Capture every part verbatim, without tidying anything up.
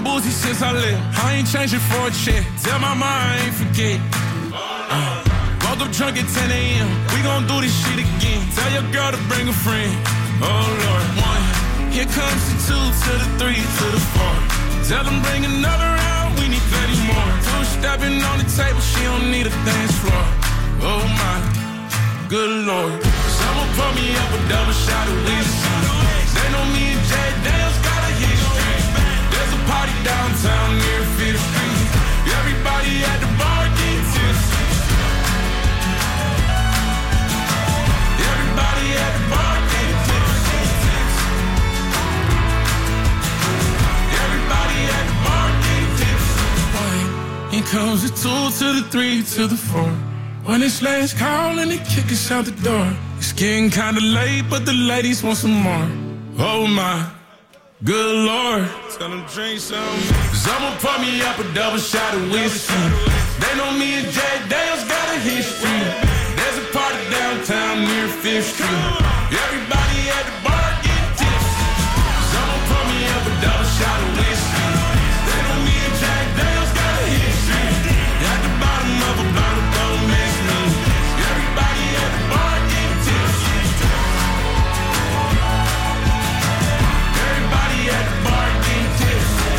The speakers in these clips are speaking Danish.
boozy since I left. I ain't changing for a check. Tell my mind I ain't forget. Uh, woke up drunk at ten a.m. We gon' do this shit again. Tell your girl to bring a friend. Oh Lord, one. Here comes the two to the three to the four. Tell them bring another round. We need thirty more. Two stepping on the table. She don't need a dance floor. Oh my, good Lord. Someone pour me up a double shot of whiskey. They know me and Jay Daniels got a history. There's a party downtown near Fifth Street. Everybody at the bar getting tipsy. Everybody at the bar getting tipsy. Everybody at the bar getting tipsy. Here comes the two to the three to the four. When it's last call and they kick us out the door. It's getting kinda late, but the ladies want some more. Oh my, good Lord. Tell them drink some. Someone pour me up a double shot of whiskey. They know me and Jay Daniels got a history. There's a party downtown near Fifth Street. Everybody at the bar getting tipsy. Someone pour me up a double shot of whiskey. They know me and Jay Daniels got a history. At the bottom of a bottle, don't miss me. Everybody at the bar getting tipsy. Everybody at the bar getting tipsy.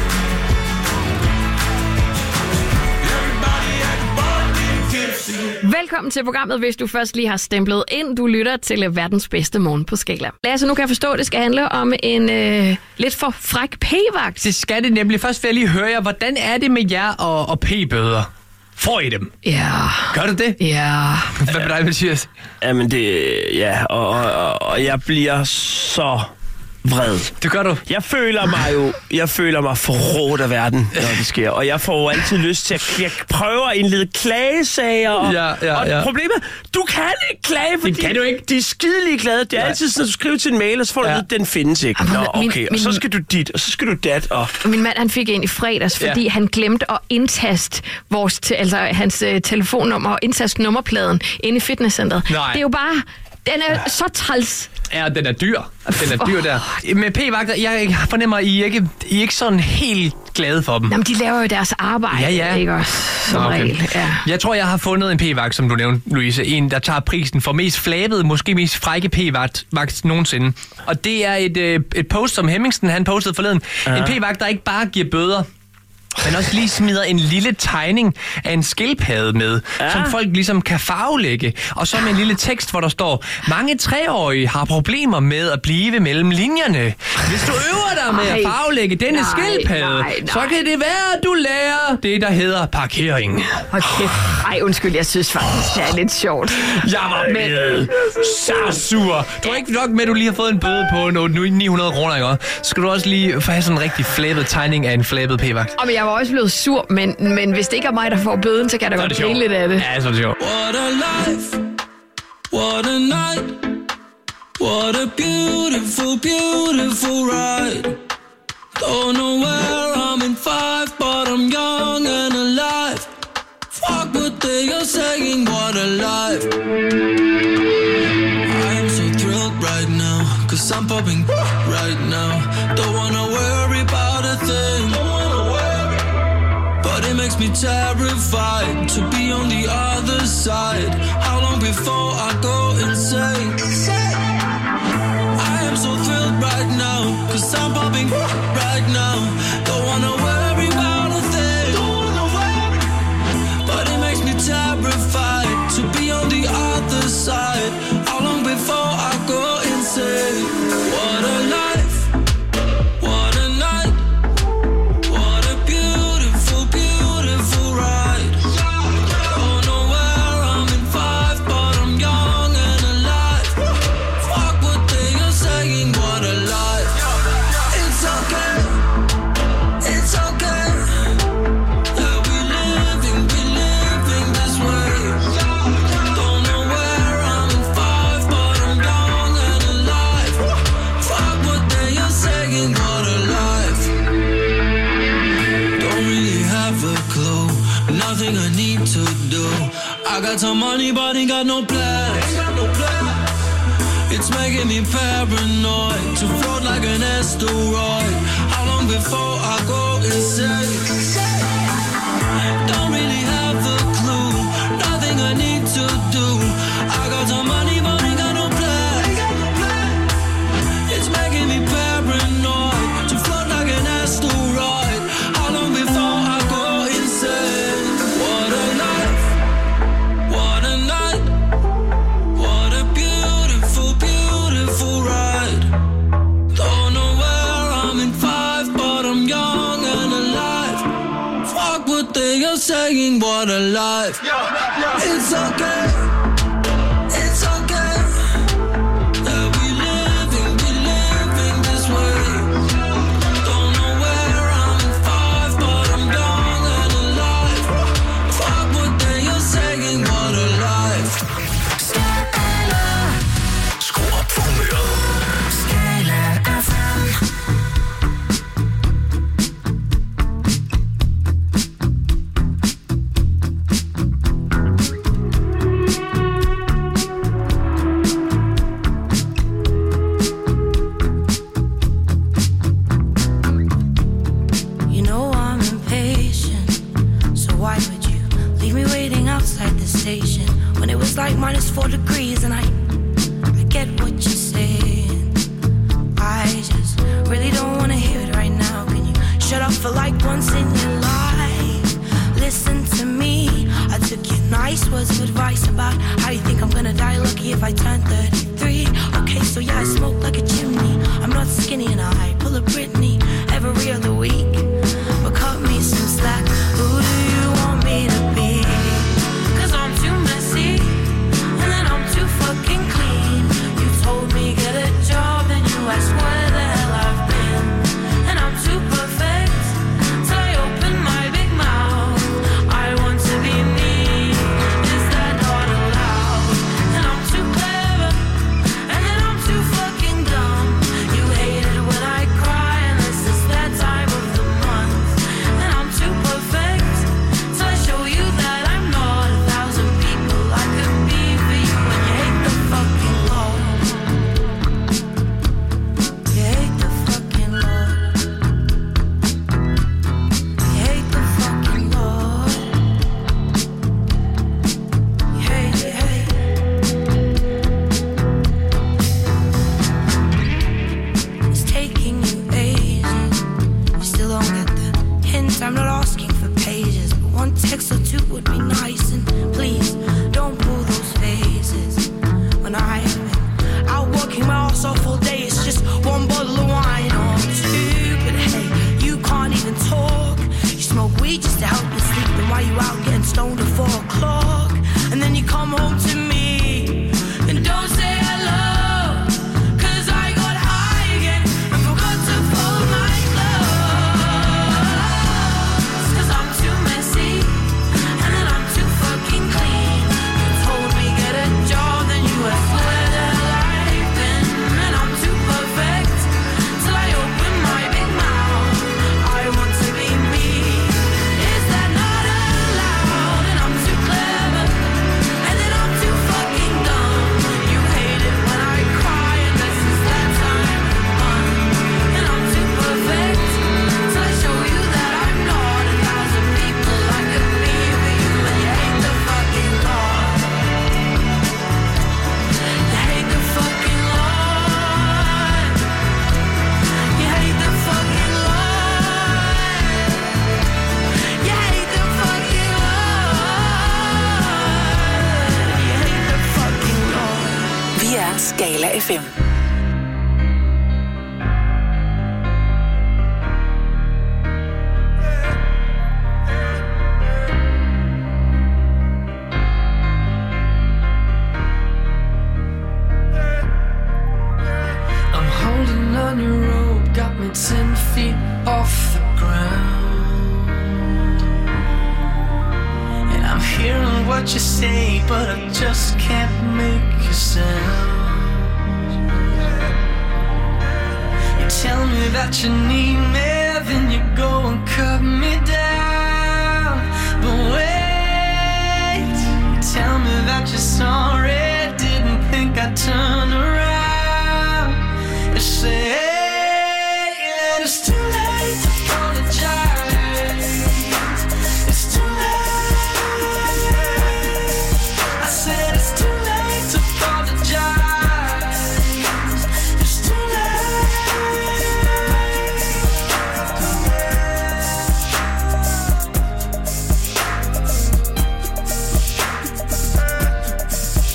Everybody at the bar getting tipsy. Velkommen til programmet, hvis du først lige har stemplet ind. Du lytter til verdens bedste morgen på Skala. Lasse, nu kan jeg forstå, at det skal handle om en øh, lidt for fræk p-vagt. Det skal det nemlig. Først vil jeg lige høre jer, hvordan er det med jer og, og p-bøder? Får I dem? Ja. Gør du det? Ja. Hvad med dig, Mathias? Jamen det, ja, og, og, og jeg bliver så vred. Det gør du? Jeg føler mig jo, jeg føler mig forrådt af verden, når det sker. Og jeg får jo altid lyst til at jeg prøver at indlede klagesager. Og, ja, ja, og ja. problemet, du kan ikke klage, fordi det kan du ikke. De er skidelig glade. Det er Nej. altid sådan, at du skriver til en mail, og så får du ja. at den findes ikke. Nå, okay, min, og min, så skal du dit, og så skal du dat. Og... Min mand, han fik en i fredags, fordi ja. han glemte at indtaste vores, te, altså hans uh, telefonnummer og indtaste nummerpladen inde i fitnesscenteret. Nej. Det er jo bare, den er ja. så træls. Ja, den er dyr. Den er dyr der. Med p-vagter, jeg fornemmer, at I ikke, I er ikke sådan helt glade for dem. Jamen, de laver jo deres arbejde, ja, ja. ikke også? Som okay. regel, ja. Jeg tror, jeg har fundet en p-vagt, som du nævnte, Louise. En, der tager prisen for mest flabede, måske mest frække p-vagt nogensinde. Og det er et, et post, som Hemmingsen han postede forleden. Ja. En p-vagt, der ikke bare giver bøder, men også lige smider en lille tegning af en skildpadde med, ja. som folk ligesom kan farvelægge. Og så med en lille tekst, hvor der står: mange treårige har problemer med at blive mellem linjerne. Hvis du øver dig med at farvelægge denne nej, skildpadde, nej, nej. så kan det være, at du lærer det, der hedder parkering. Okay. Ej, undskyld, jeg synes faktisk, det er lidt sjovt. Jeg var med så sur. Du er ikke nok med, at du lige har fået en bøde på ni hundrede kroner, ikke? Så skal du også lige få have sådan en rigtig flabet tegning af en flabet p-vagt. Jeg var også blevet sur, men, men hvis det ikke er mig, der får bøden, så kan der godt blive lidt af det. Ja, så er det sjovt. What a life, what a night, what a beautiful, beautiful ride. Don't know where I'm in five, but I'm young and alive. Fuck what they are saying, what a life. I am so thrilled right now, cause I'm popping right now. Don't wanna worry about a thing. It makes me terrified to be on the other side. How long before I go insane? I am so thrilled right now, cause I'm popping right now. Don't wanna worry about a thing. But it makes me terrified to be on the other side. How long before I go insane? What a life. I got some money, but ain't got no plans. It's making me paranoid to float like an asteroid. How long before I go saying what a life. It's okay. It's okay. That we living, we living this way. Don't know where I'm in five, but I'm young and alive. Fuck what they are saying, what a life. Skala. Skru op for humøret. Skala F M. When it was like minus four degrees and I, I get what you're saying. I just really don't want to hear it right now. Can you shut up for like once in your life? Listen to me. I took your nice words of advice about how you think I'm gonna die lucky if I turn thirty-three. Okay, so yeah, I smoke like a chimney. I'm not skinny and I pull a Britney every other week. But cut me some slack. Who do you want me to be? I'm too messy, and then I'm too fucking clean. You told me get a job, then you asked where the hell I've been. And I'm too perfect, till I open my big mouth. I want to be me, is that not allowed? And I'm too clever, and then I'm too fucking dumb. You hate it when I cry, unless it's that time of the month. And I'm too perfect, till I show you that I'm not a thousand people I could be for you. When you hate the fucking Lord, you hate the fucking Lord, you hate the fucking Lord, you hate it, hate it. It's taking you ages, you still don't get the hint. I'm not asking for pages, but one text or two would be nice. And please, don't pull those faces. When I've been out working my ass off all day, it's just one bottle of wine or two. But hey, you can't even talk. You smoke weed just to help you sleep. Then why you out getting stoned at four o'clock? And then you come home to me and don't say hello. Cause I got high again and forgot to fold my clothes. Cause I'm too messy, and then I'm too fucking clean. You told me get a job, then you asked where the hell I've been. And I'm too perfect, till I open my big mouth. I want to be me, is that not allowed? And I'm too clever, and then I'm too fucking dumb. You hate it when I cry, unless it's that time of the month. And I'm too perfect, till I show you that I'm not a thousand people I could be for you. And you hate the fucking Lord, you hate the fucking Lord, you hate the fucking Lord, you hate the fucking Lord, you hate the fucking Lord. Vi er Skala F M. I'm holding on your rope, got me ten feet off the ground. And I'm hearing what you say, but I just can't make a sound. You tell me that you need me, then you go and cut me down. But wait, you tell me that you're sorry, didn't think I'd turn around. You say that it's too late to apologize. It's too late. I said it's too late to apologize. It's too late.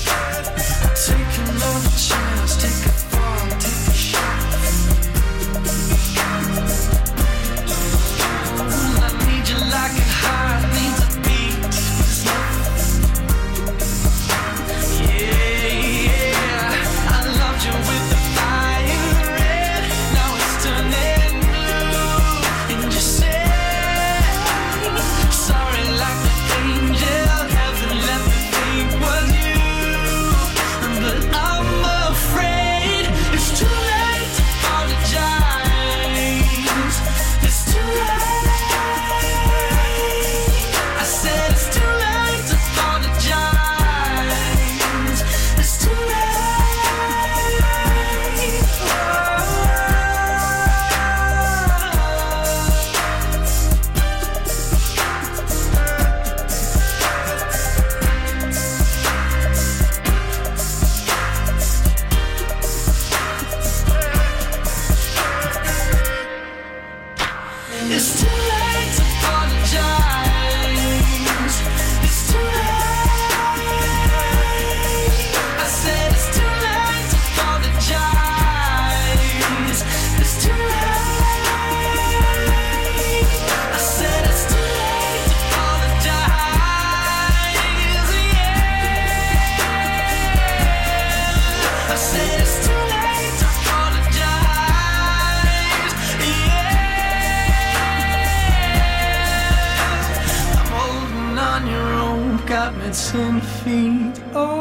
ten feet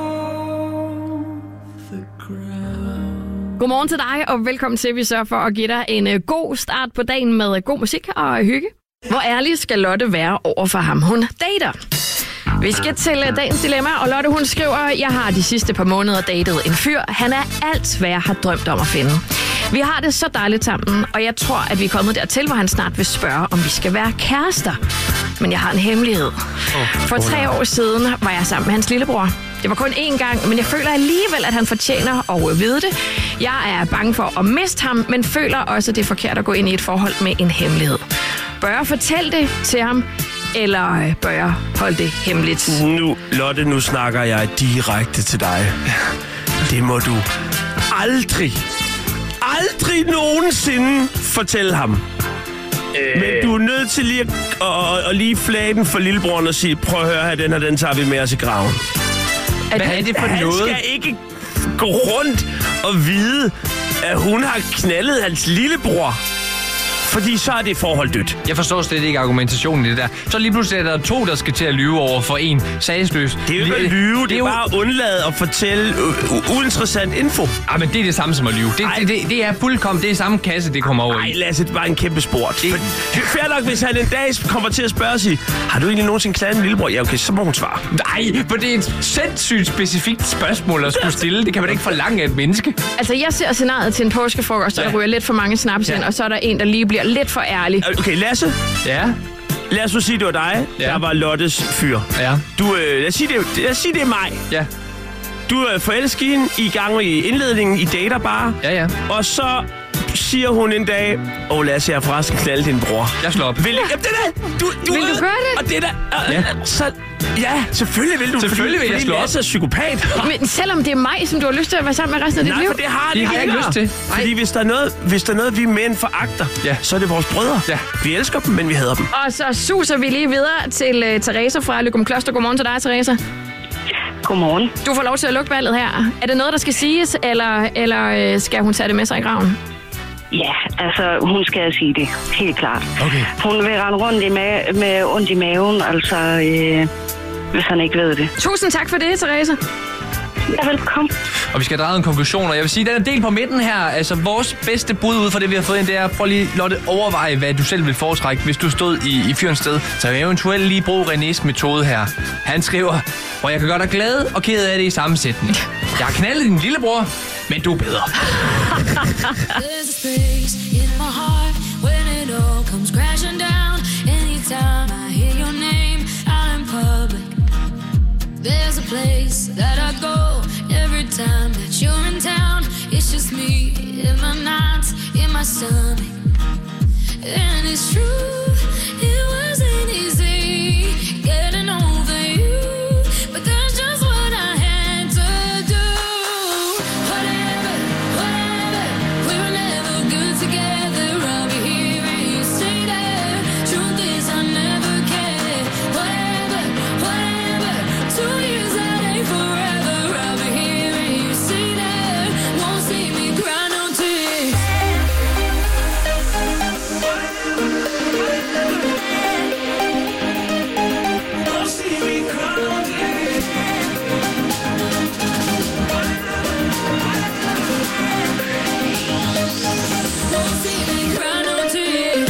off the ground. Godmorgen til dig, og velkommen til. Vi sørger for at give dig en uh, god start på dagen med uh, god musik og hygge. Hvor ærlig skal Lotte være over for ham, hun dater? Vi skal til uh, dagens dilemma, og Lotte hun skriver, jeg har de sidste par måneder datet en fyr. Han er alt, hvad jeg har drømt om at finde. Vi har det så dejligt sammen, og jeg tror, at vi er kommet dertil, hvor han snart vil spørge, om vi skal være kærester. Men jeg har en hemmelighed. For tre år siden var jeg sammen med hans lillebror. Det var kun én gang, men jeg føler alligevel, at han fortjener at vide det. Jeg er bange for at miste ham, men føler også, at det er forkert at gå ind i et forhold med en hemmelighed. Bør jeg fortælle det til ham, eller bør jeg holde det hemmeligt? Nu, Lotte, nu snakker jeg direkte til dig. Det må du aldrig, aldrig nogensinde fortælle ham. Øh... Men du er nødt til lige at, at, at lige flage den for lillebroren og sige, prøv at høre her, den her, den tager vi med os i graven. Hvad er det for han noget? Han skal ikke gå rundt og vide, at hun har knaldet hans lillebror. Fordi så er det forhold dødt. Jeg forstår slet ikke argumentationen i det der. Så lige pludselig er der to, der skal til at lyve over for en sagsløs. Det er jo ikke at lyve, det er, det er jo bare at undlade at fortælle u- uinteressant info. Ah, men det er det samme som at lyve. Det, det, det, det er fuldkommen, det er samme kasse, det kommer over i. Nej, Lasse, det er bare en kæmpe sport. Det, det er fair nok, hvis han en dag kommer til at spørge og sige, har du egentlig nogensinde klaget en lillebror? Ja, okay, så må hun svare. Nej, for det er et sindssygt specifikt spørgsmål at skulle stille. Det kan man ikke forlange af et menneske. Altså, jeg ser scenariet til en påskefrokost, og ja. Der ryger lidt for mange snaps ja. ind, og så er der en, der lige bliver lidt for ærlig. Okay, Lasse. Ja? Lad os nu sige, det var dig, ja. Der var Lottes fyr. Ja. Du, øh, lad os sige, det, lad os sige, det er mig. Ja. Du er forelsket hende, i gang i indledningen, I dater bare. Ja, ja. Og så siger hun en dag, åh, oh, Lasse, jeg har forresten knaldet din bror. Jeg slår op. Vil, jamen, det der, du, du, vil du gøre det? Og det der, øh, ja. Så, ja, selvfølgelig vil du. Selvfølgelig fordi, vil jeg slå op. Lasse er psykopat. Men selvom det er mig, som du har lyst til at være sammen med resten af dit Nej, liv? for det har det, det har jeg ikke lyst til. Fordi hvis der, er noget, hvis der er noget, vi mænd foragter, ja. så er det vores brødre. Ja. Vi elsker dem, men vi hader dem. Og så suser vi lige videre til uh, Teresa fra Løgum Kloster. Godmorgen til dig, Teresa. Godmorgen. Du får lov til at lukke ballet her. Er det noget, der skal siges, eller, eller uh, skal hun tage det med sig i graven? Ja, altså, hun skal sige det. Helt klart. Okay. Hun vil rende rundt i ma- med ondt i maven, altså, øh, hvis han ikke ved det. Tusind tak for det, Teresa. Ja, velkommen. Og vi skal drage en konklusion, og jeg vil sige, den er delt på midten her. Altså, vores bedste bud ud fra det, vi har fået ind, det er, prøv lige, Lotte, overveje, hvad du selv vil foretrække, hvis du stod i, i fyrens sted. Så eventuelt lige bruge Renés metode her. Han skriver, hvor jeg kan gøre dig glad og ked af det i samme sætning. Jeg har knaldet din lillebror, men du er bedre. There's a space in my heart when it all comes crashing down. Anytime I hear your name out in public, there's a place that I go every time that you're in town. It's just me in my nights, in my stomach. And it's true, it wasn't easy getting over you, but that's just what I had to do. Whatever, whatever, we were never good together. I'll be here and you say that. Truth is I never cared. Whatever, whatever, two years that ain't forever. I'll be here and you say that. Won't see me cry no tears. Won't see me cry no tears.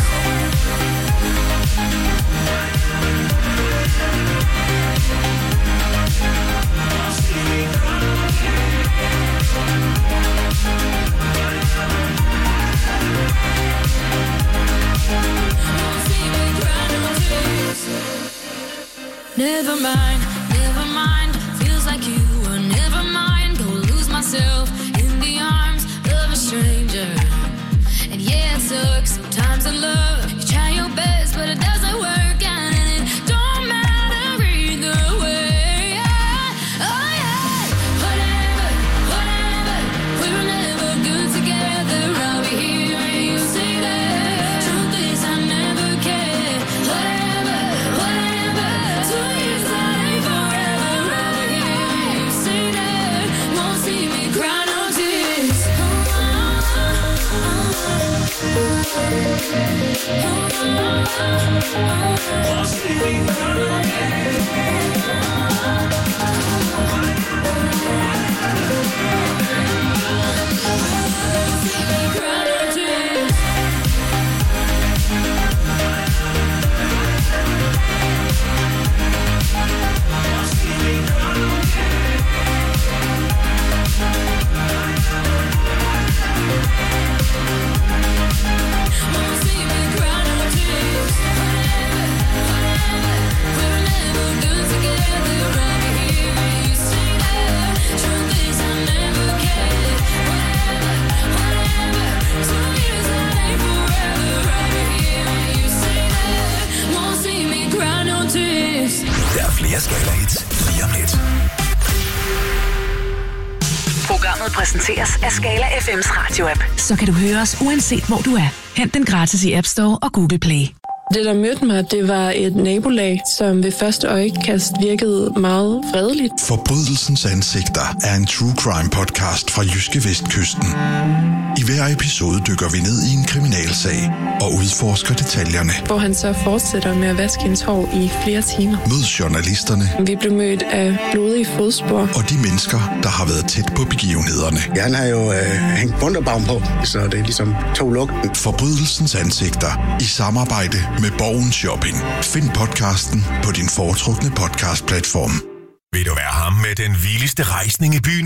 Won't see me cry no tears. Never mind, never mind. Feels like you were never mind. Go lose myself in the arms of a stranger. And yeah, it sucks sometimes in love. You try your best, but it doesn't work out, and it don't matter either way. Yeah. Oh yeah, whatever, whatever. We were never good together. I'll be here and you say that. Truth is I never cared. Whatever, whatever. Two years that ain't forever. I'll be here and you say that. Won't see me cry no tears. Oh, oh, oh, oh. præsenteres af Skala F M's radio-app. Så kan du høre os uanset hvor du er. Hent den gratis i App Store og Google Play. Det, der mødte mig, det var et nabolag, som ved første øjekast virkede meget fredeligt. Forbrydelsens ansigter er en true crime podcast fra Jyske Vestkysten. I hver episode dykker vi ned i en kriminalsag og udforsker detaljerne. Hvor han så fortsætter med at vaske hendes hår i flere timer. Mød journalisterne. Vi blev mødt af blodige fodspor. Og de mennesker, der har været tæt på begivenhederne. Ja, han har jo øh, hængt bunderbaum på, så det er ligesom to lugten. Forbrydelsens ansigter i samarbejde med Borgen Shopping. Find podcasten på din foretrukne podcastplatform. Vil du være ham med den vildeste rejsning i byen?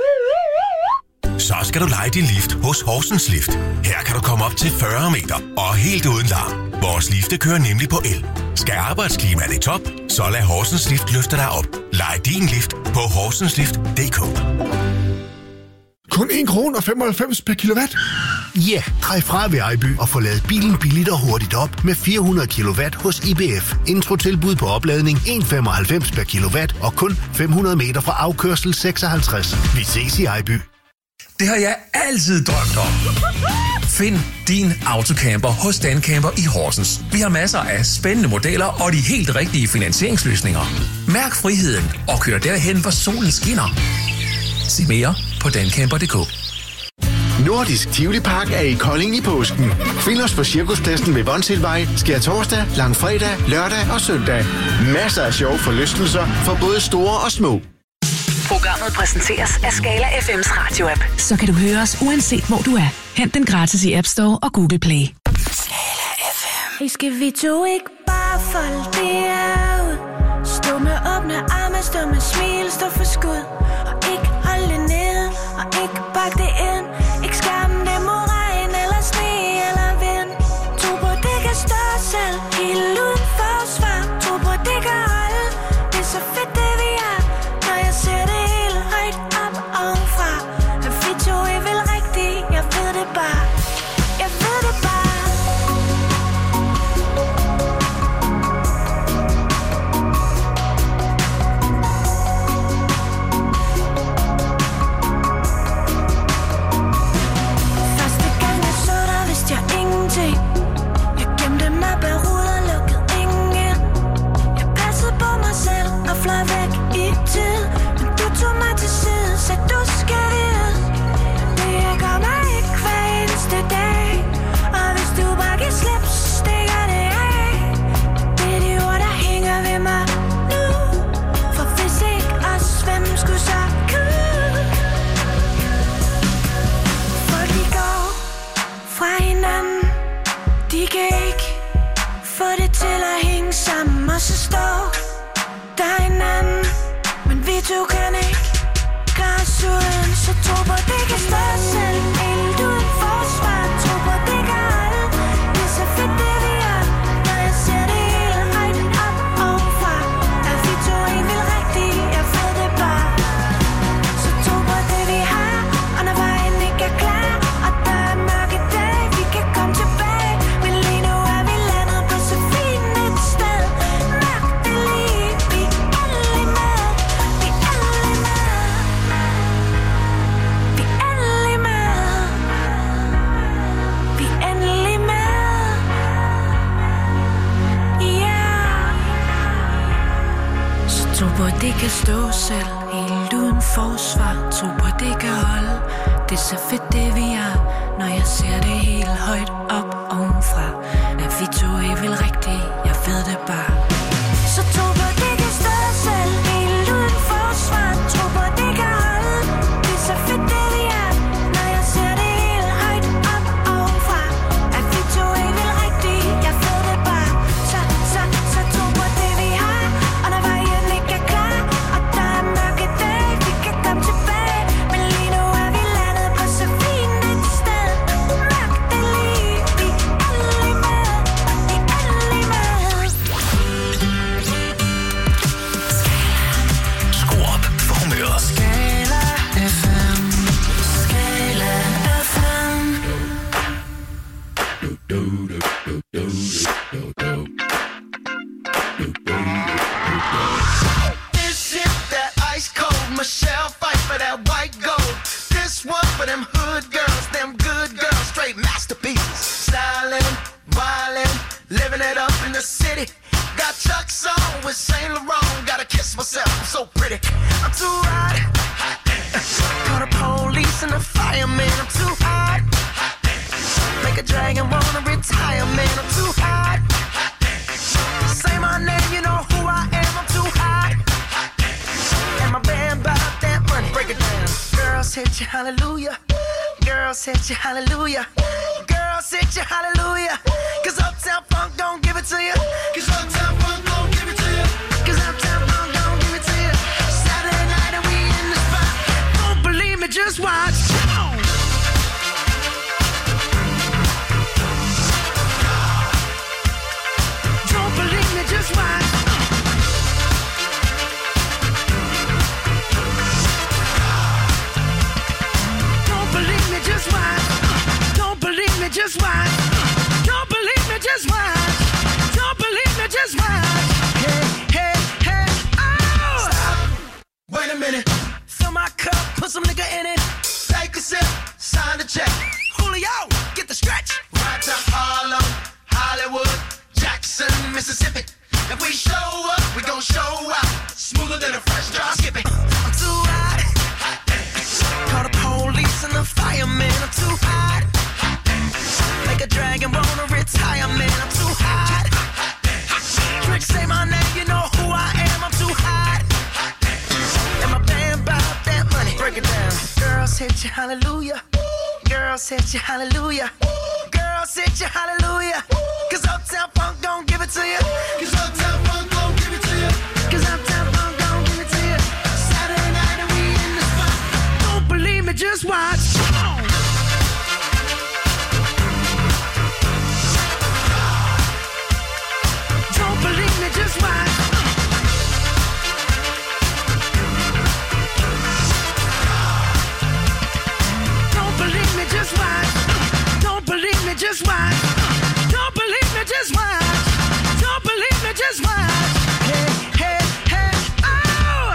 Så skal du leje din lift hos Horsens Lift. Her kan du komme op til fyrre meter og helt uden larm. Vores lifte kører nemlig på el. Skal arbejdsklimaet i top, så lad Horsens Lift løfte dig op. Lej din lift på horsenslift punktum d k. Kun en krone og femoghalvfems per kilowatt? Ja, yeah, drej fra ved Ejby og få ladet bilen billigt og hurtigt op med fire hundrede kilowatt hos I B F. Introtilbud på opladning en komma femoghalvfems per kilowatt og kun fem hundrede meter fra afkørsel seksoghalvtreds. Vi ses i Ejby. Det har jeg altid drømt om. Find din autocamper hos Dancamper i Horsens. Vi har masser af spændende modeller og de helt rigtige finansieringsløsninger. Mærk friheden og kør derhen, hvor solen skinner. Se mere på dancamper punktum d k. Nordisk Tivoli Park er i Kolding i påsken. Find os på Cirkuspladsen ved Vonsilvej, skærtorsdag, langfredag, lørdag og søndag. Masser af sjove forlystelser for både store og små. Programmet præsenteres af Skala F M's radio-app. Så kan du høre os uanset hvor du er. Hent den gratis i App Store og Google Play. Skala F M. Hey, skal vi to ikke bare folde det ud? Stå med åbne arme, stå med smil, stå for skud. Og ikke holde det ned, og ikke bakke det ind. Ikke skamme det mod regn, eller sne, eller vind. Tro på, det kan stå selv, helt uden forsvar. Tro på, det kan holde, det er så fedt det vi er. Når jeg ser det helt højt op ovenfra. At vi to er vel rigtigt, jeg ved det bare. Jeg ved det bare. Fløj væk i tid, men du tog mig til side, så du skal vide. Det gør mig ikke hver eneste dag, og hvis du bare kan slippe, så stikker det af. Det er de ord, der hænger ved mig nu, for hvis ikke os, hvem skulle så kunne? Folk de går fra hinanden, de kan ikke få det til at hænge sammen, og så står der er en anden, men vi to kan ikke klare os uden. Så tro på, det kan stå selv, helt uden forsvar. Tro på, det kan holde, det er så fedt det vi er. Når jeg ser det hele højt op ovenfra. At vi to ikke vil rigtigt, jeg ved det bare. Så tro på det vi har, og når vejen ikke er klar, og der er mørke dage, vi kan komme tilbage. Men lige nu er vi landet på så fint et sted. Mørkt det lige. Tro på, det kan stå selv, helt uden forsvar. Tro på, det kan holde, det er så fedt det vi er. Når jeg ser det helt højt op ovenfra. At vi to er vel rigtigt, jeg ved det bare. Så tro på, det kan stå selv, helt uden forsvar. Tro på, det kan holde, det er så fedt det vi er. Når jeg ser det helt højt op ovenfra. At vi to er vel rigtigt, jeg ved det bare. Så, så, så tro på det vi har, og når vejen ikke er klar, og der er mørke dage, vi kan komme tilbage. Men lige nu er vi landet på så fint et sted. Mørkt det lige, vi er alle med, vi er alle med. Skru op for humøret. Skala F M, Skala F M. This is that ice cold Michelle fight for that white gold. This city. Got Chuck's on with Saint Laurent. Gotta kiss myself, I'm so pretty. I'm too hot. Call the police and the fireman. I'm too hot. Make a dragon wanna retire, man. I'm too hot. Say my name, you know who I am. I'm too hot. And my band bought that money. Break it down. Girls hit you, hallelujah. Girls hit you, hallelujah. Girls hit you, hallelujah. Cause Uptown Funk don't give it to you. Cause Uptown Funk don't give it to you. Cause Uptown Funk don't give it to you. Saturday night and we in the spot. Don't believe me, just watch. Come on. Don't believe me, just watch. Don't believe me, just watch. Don't believe me, just watch. Don't believe me, just watch. Don't believe me, just watch. Hey, hey, hey, oh! Stop. Wait a minute. Fill my cup, put some nigga in it. Take a sip, sign the check. Julio, get the stretch. Right to Harlem, Hollywood, Jackson, Mississippi. If we show up, we gon' show out. Smoother than a fresh drop. Skip it. I'm too hot. Call the police and the fireman. I'm too hot. Make a dragon wanna retire, man. I'm too hot. Trick, say my name, you know who I am. I'm too hot. And my band bought that money. Break it down. Girls hit you, hallelujah. Girls hit you, hallelujah. Girls hit you, hallelujah. Cause Uptown Funk don't give it to you. Cause Uptown Funk don't give it to you. Cause Uptown Funk don't give it to you. Saturday night and we in the spot. Don't believe me, just watch. Come on. Don't believe me, just watch. Don't believe me, just watch. Don't believe me, just watch. Don't believe me, just watch. Don't believe me, just watch. Hey, hey, hey, oh!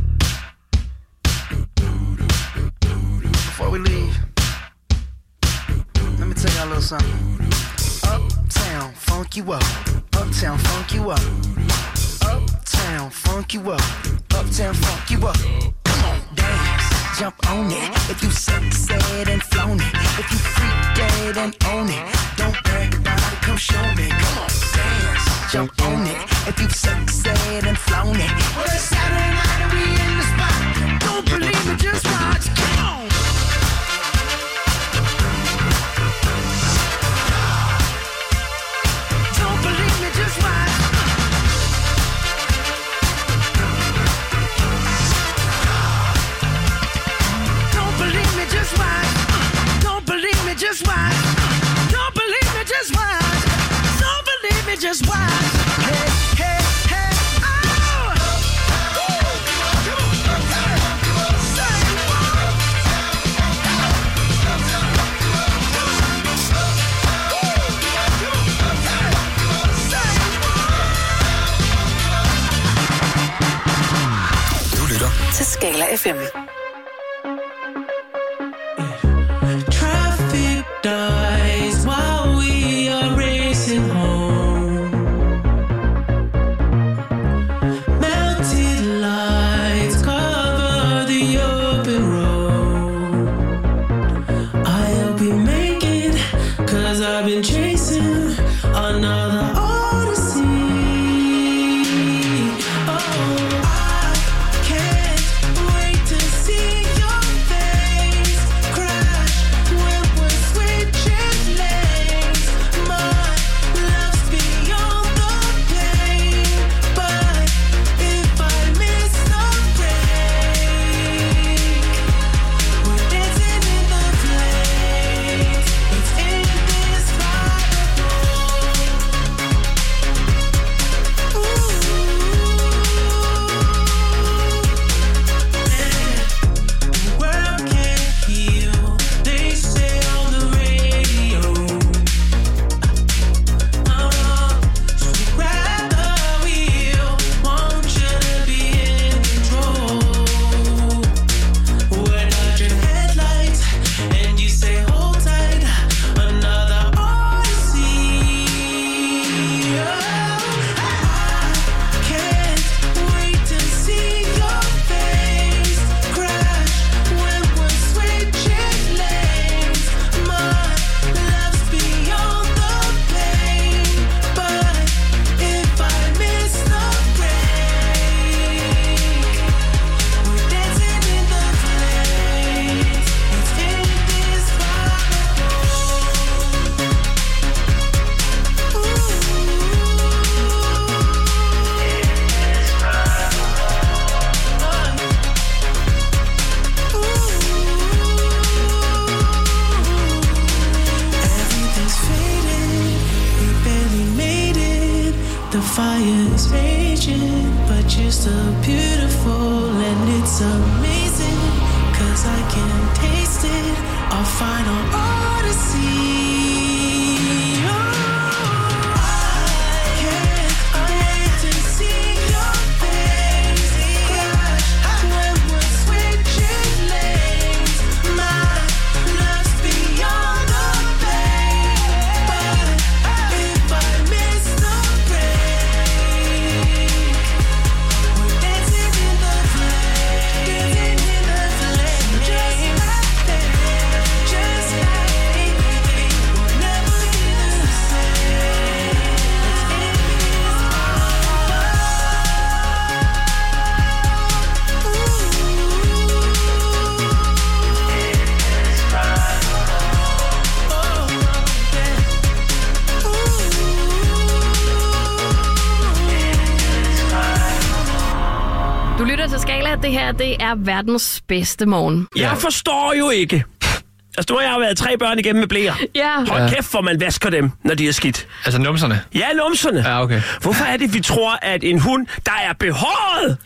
Before we leave, let me tell y'all a little something. Uptown, funk you up. Uptown, funk you up. Uptown, funk you up. Uptown, funk you up. Come on, dance, jump on it. If you succeed and flown it. If you freak dead and own it. Don't brag about it, come show me. Come on, dance, jump on it. If you succeed and flown it. Well, it's Saturday night and we in the spot. Don't believe me, just watch. Come on. Don't believe me, just watch. Don't believe me, just watch. Don't believe me, just watch. Don't believe me, just watch. Don't believe me, just watch. Hey, hey, hey, oh! Du lytter til Skala F M. Traffic dies while we are racing home. Melted lights cover the open road. I hope you make it, cause I've been chasing another odyssey. Oh, I can't wait to see your face crash when we're switching lanes. My love's beyond the pain, but if I miss the break, we're dancing in the flames. It's indescribable. fire's raging, but you're still beautiful and it's amazing, 'cause I can taste it, our final odyssey. Du lytter til Skala. Det her, det er verdens bedste morgen. Jeg forstår jo ikke. Altså, nu har jeg jo været tre børn igennem med blæer. Ja. Hold kæft, hvor man vasker dem, når de er skidt. Altså numserne? Ja, numserne. Ja, okay. Hvorfor er det, vi tror, at en hund, der er behåret,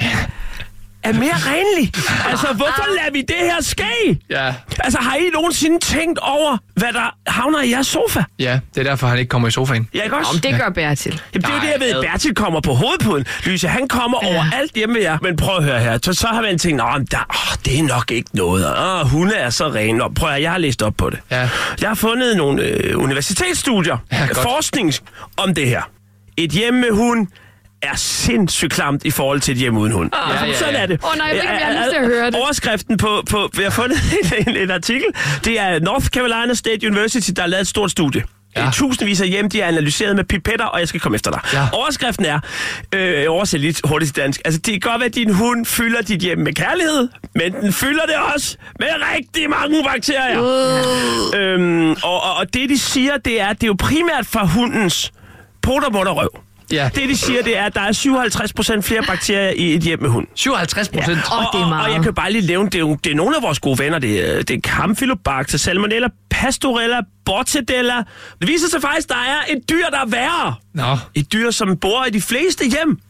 er mere renlig? Altså, hvorfor lader vi det her ske? Ja. Altså, har I nogensinde tænkt over, hvad der havner i jeres sofa? Ja, det er derfor, han ikke kommer i sofaen. Ja, ikke også? Om det gør Bertil. Jamen, det er jo det, jeg ved. Bertil kommer på hovedpuden. Lyse, han kommer ja. overalt hjemme ved jer. Men prøv at høre her. Så, så har man tænkt, Nå, der, åh, det er nok ikke noget. Åh, hunde er så rene. Nå, prøv at høre, jeg har læst op på det. Ja. Jeg har fundet nogle øh, universitetsstudier, ja, forskning om det her. Et hjem med hund er sindssygt klamt i forhold til et hjem uden hund. Oh, ja, ja, ja. Sådan er det. Åh oh, nej, jeg ved ikke, om jeg har lyst til at høre det. Overskriften på, på vi har fundet en, en artikel, det er North Carolina State University, der har lavet et stort studie. Ja. Tusindvis af hjem, de er analyseret med pipetter, og jeg skal komme efter dig. Ja. Overskriften er, øh, oversæt lidt hurtigt til dansk, altså det kan godt være, at din hund fylder dit hjem med kærlighed, men den fylder det også med rigtig mange bakterier. Uh. Øhm, og, og, og det, de siger, det er, det er jo primært fra hundens poter, mund og røv. Ja. Det, de siger, det er, at der er syvoghalvtreds procent flere bakterier i et hjem med hund. syvoghalvtreds procent? Ja. Og, oh, det er meget. og, og jeg kan bare lige nævne, det er, jo, det er nogle af vores gode venner. Det er, det er Campylobacter, Salmonella, Pastorella, Bordetella. Det viser sig faktisk, at der er et dyr, der er værre. Nå. Et dyr, som bor i de fleste hjem.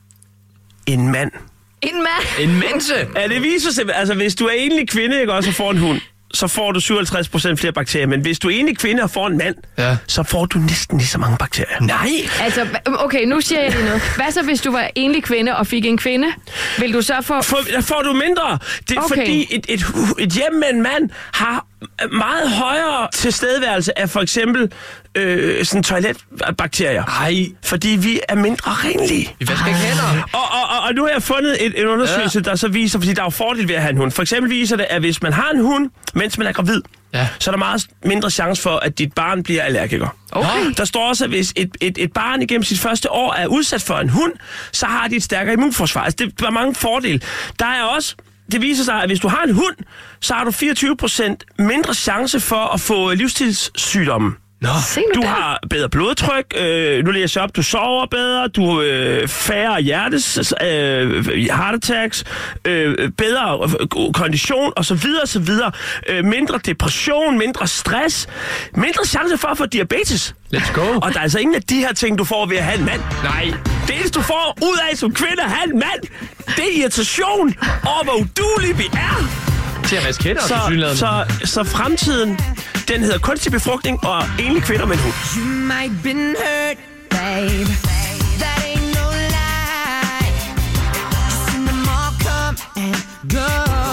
En mand. En mand? En mense? Ja, det viser sig, altså hvis du er enlig kvinde, ikke også, og får en hund, så får du syvoghalvtreds procent flere bakterier. Men hvis du er enlig kvinde og får en mand, ja. så får du næsten lige så mange bakterier. Nej! Altså, okay, nu siger jeg lige noget. Hvad så, hvis du var enlig kvinde og fik en kvinde? Vil du så få... For, får du mindre. Det er okay. Fordi et, et, et hjem med en mand har meget højere tilstedeværelse af for eksempel øh, sådan toiletbakterier. Ej. Fordi vi er mindre renlige. Vi vasker ikke hænder. Og, og, og, og nu har jeg fundet et, en undersøgelse, ja. der så viser, fordi der er jo fordel ved at have en hund. For eksempel viser det, at hvis man har en hund, mens man er gravid, ja. så er der meget mindre chance for, at dit barn bliver allergiker. Okay. Der står også, at hvis et, et, et barn igennem sit første år er udsat for en hund, så har de et stærkere immunforsvar. Altså, det er mange fordele. Der er også... Det viser sig, at hvis du har en hund, så har du fireogtyve procent mindre chance for at få livsstilssygdomme. Nå. Du har bedre blodtryk, øh, nu læser jeg op, du sover bedre, du øh, færre hjertes, øh, heart attacks, øh, bedre øh, kondition osv. osv. Øh, mindre depression, mindre stress, mindre chance for at få diabetes. Let's go. Og der er altså ingen af de her ting, du får ved at have en mand. Nej. Det eneste, du får ud af som kvinde at have en mand, det er irritation over, hvor uduelige vi er. Til at vaske hænder, så, så, så fremtiden, den hedder kunstig befrugtning og enlig kvinder med en hund. You might been hurt, babe. That ain't no lie. Seen them all come and go.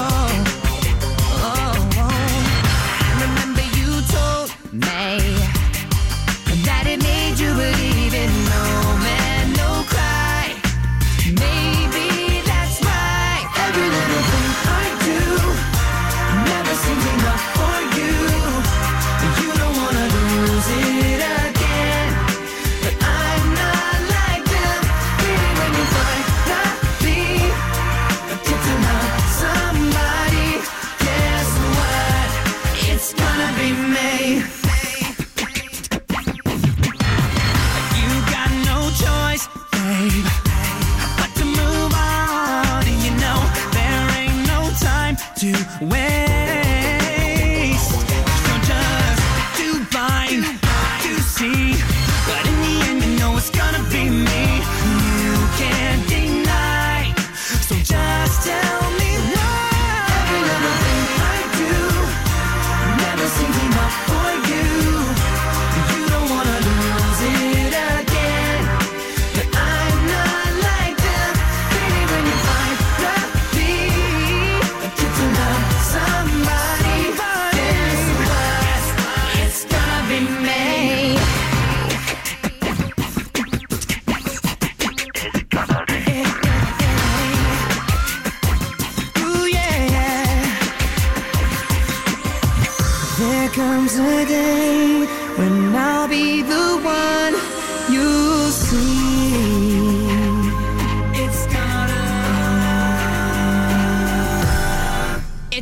Oh, I remember you told me that it made you believe in no man, no cry. Maybe that's why every little thing I do never seems enough for you. You don't wanna lose it again, but I'm not like them. Baby, when you finally get to love somebody, guess what? It's gonna be me. You got no choice, babe, but to move on. And you know there ain't no time to waste. You're just too blind to see, but in the end you know it's gonna be me.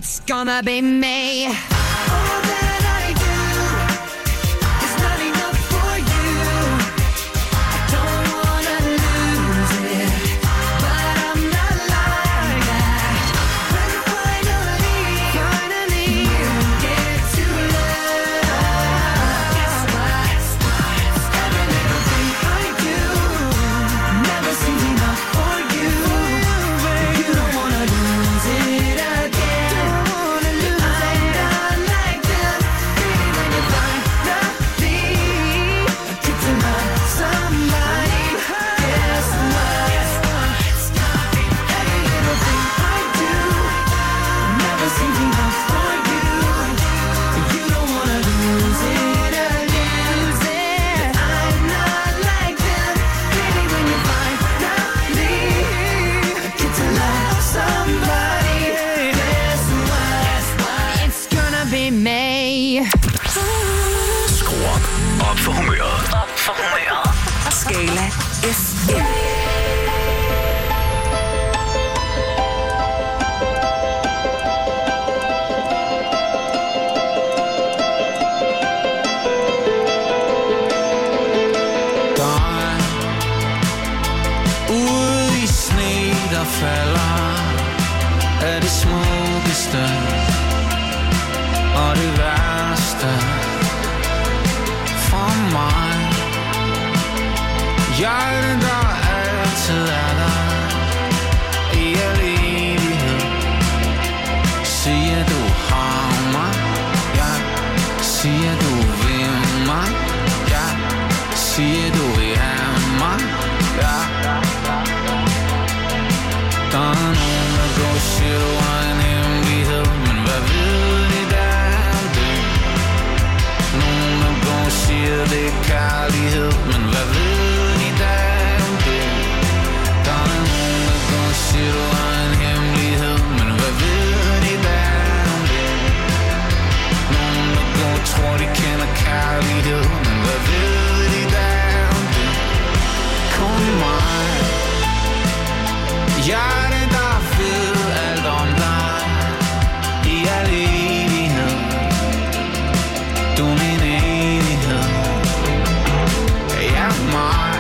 It's gonna be me. All that I do is not enough for you. I don't wanna lose it, but I'm not like that. When finally, finally you get to love, guess what? Every little thing I do never seems enough for you. You don't wanna lose it again. Don't wanna lose it. I'm not like that. Baby, when you finally get to love somebody, guess what? Every little thing I do never seems enough for you. You don't wanna lose it again. I'm not like that. Baby, when you finally get to love somebody, guess what? It's gonna be me. Skru op. Op for humøret. Op for humøret. Skala F M. Dig ude i sne, der falder, er det smukkeste og det værste for mig. Hjertet, der altid er der i al evighed, siger du har mig, ja, siger du vil mig, ja, siger du vil have mig, ja. Der er nogen, der går og siger, du har en hemmelighed, men hvad ved de der om det? Nogen, der går og siger, det er kærlighed, men hvad ved de der om det? Der er nogen, der går og siger, du har en hemmelighed, men hvad ved de der om det? Nogen, der går og tror, de kender kærlighed, men hvad ved de der om det? Kom mig, hjertet, der ved alt om dig i al evighed. Du er min enighed, ja mig.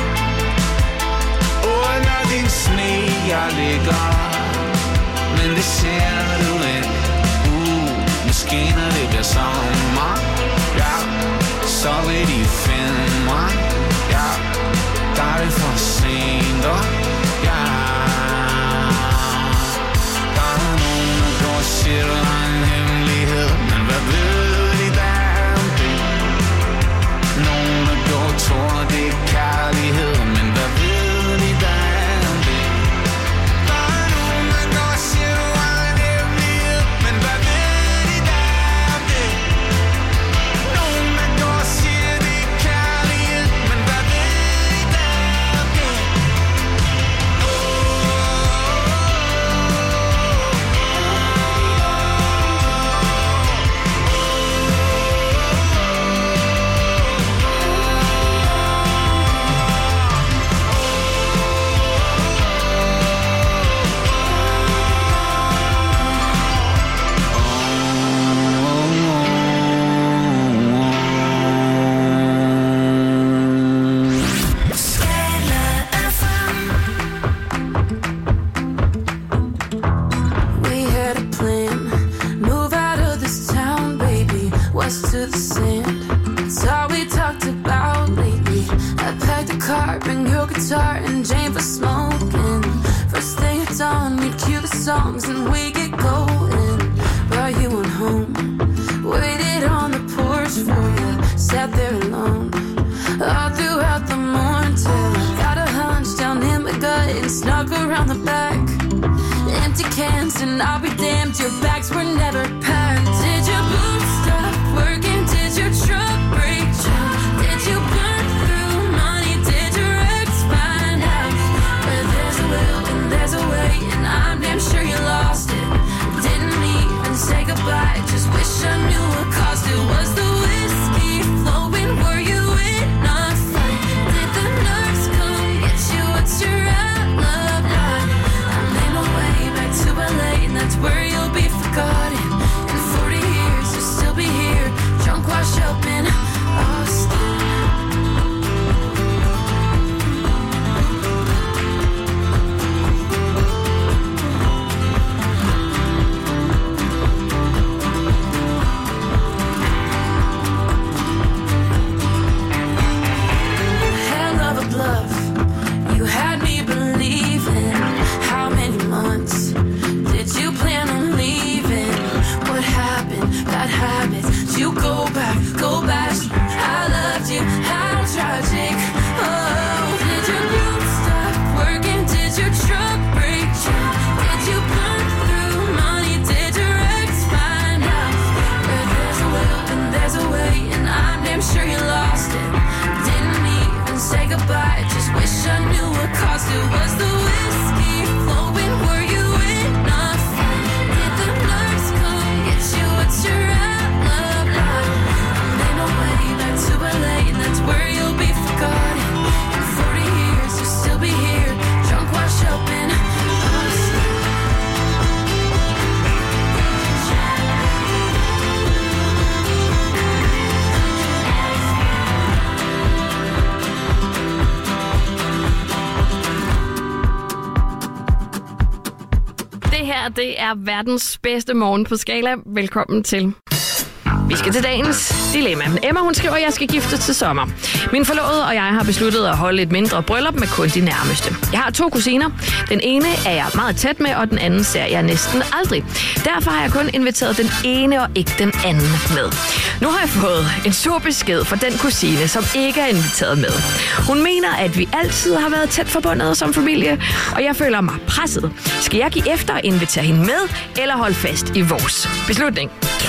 Under din sne jeg ligger, men det ser du ikke. Uh, måske når det bliver sommer, ja, så vil de finde mig, ja. Der er det for sent, og ja. Der er nogen, der går og siger, du har en hemmelighed, men hvad ved de der om det? Nogen, der går og tror, det er kærlighed, men hvad ved de der om det? Der er nogen, der går og siger, du har en hemmelighed, men hvad ved de der om det? Nogen, der går og siger, det er kærlighed, men hvad ved de der om det? We had a plan, move out of this town, baby, west to the sand. That's all we talked about lately. I packed a car, bring your guitar and Jane for smoking. First thing at dawn, we'd cue the songs and we get going. Brought you on home, waited on the porch for you, sat there alone all throughout the morning till I got a hunch down in my gut and snuck around the back. Empty cans and I'll be damned, your bags were never packed. Did your boots stop working? Did your truck break down? Did you burn through money? Did your ex find out? But there's a will and there's a way, and I'm damn sure you lost it. Didn't even say goodbye, just wish I knew what caused it. Was the whiskey flowing? Were you in a fight? Did the nerves come get you? What's your outlook like? I made my way back to L A, and that's where you'll be forgotten. her, det er verdens bedste morgen på Skala. Velkommen til. Vi skal til dagens dilemma. Emma, hun skriver, at jeg skal giftes til sommer. Min forlovede og jeg har besluttet at holde et mindre bryllup med kun de nærmeste. Jeg har to kusiner. Den ene er jeg meget tæt med, og den anden ser jeg næsten aldrig. Derfor har jeg kun inviteret den ene og ikke den anden med. Nu har jeg fået en sur besked fra den kusine, som ikke er inviteret med. Hun mener, at vi altid har været tæt forbundet som familie, og jeg føler mig presset. Skal jeg give efter og invitere hende med, eller holde fast i vores beslutning?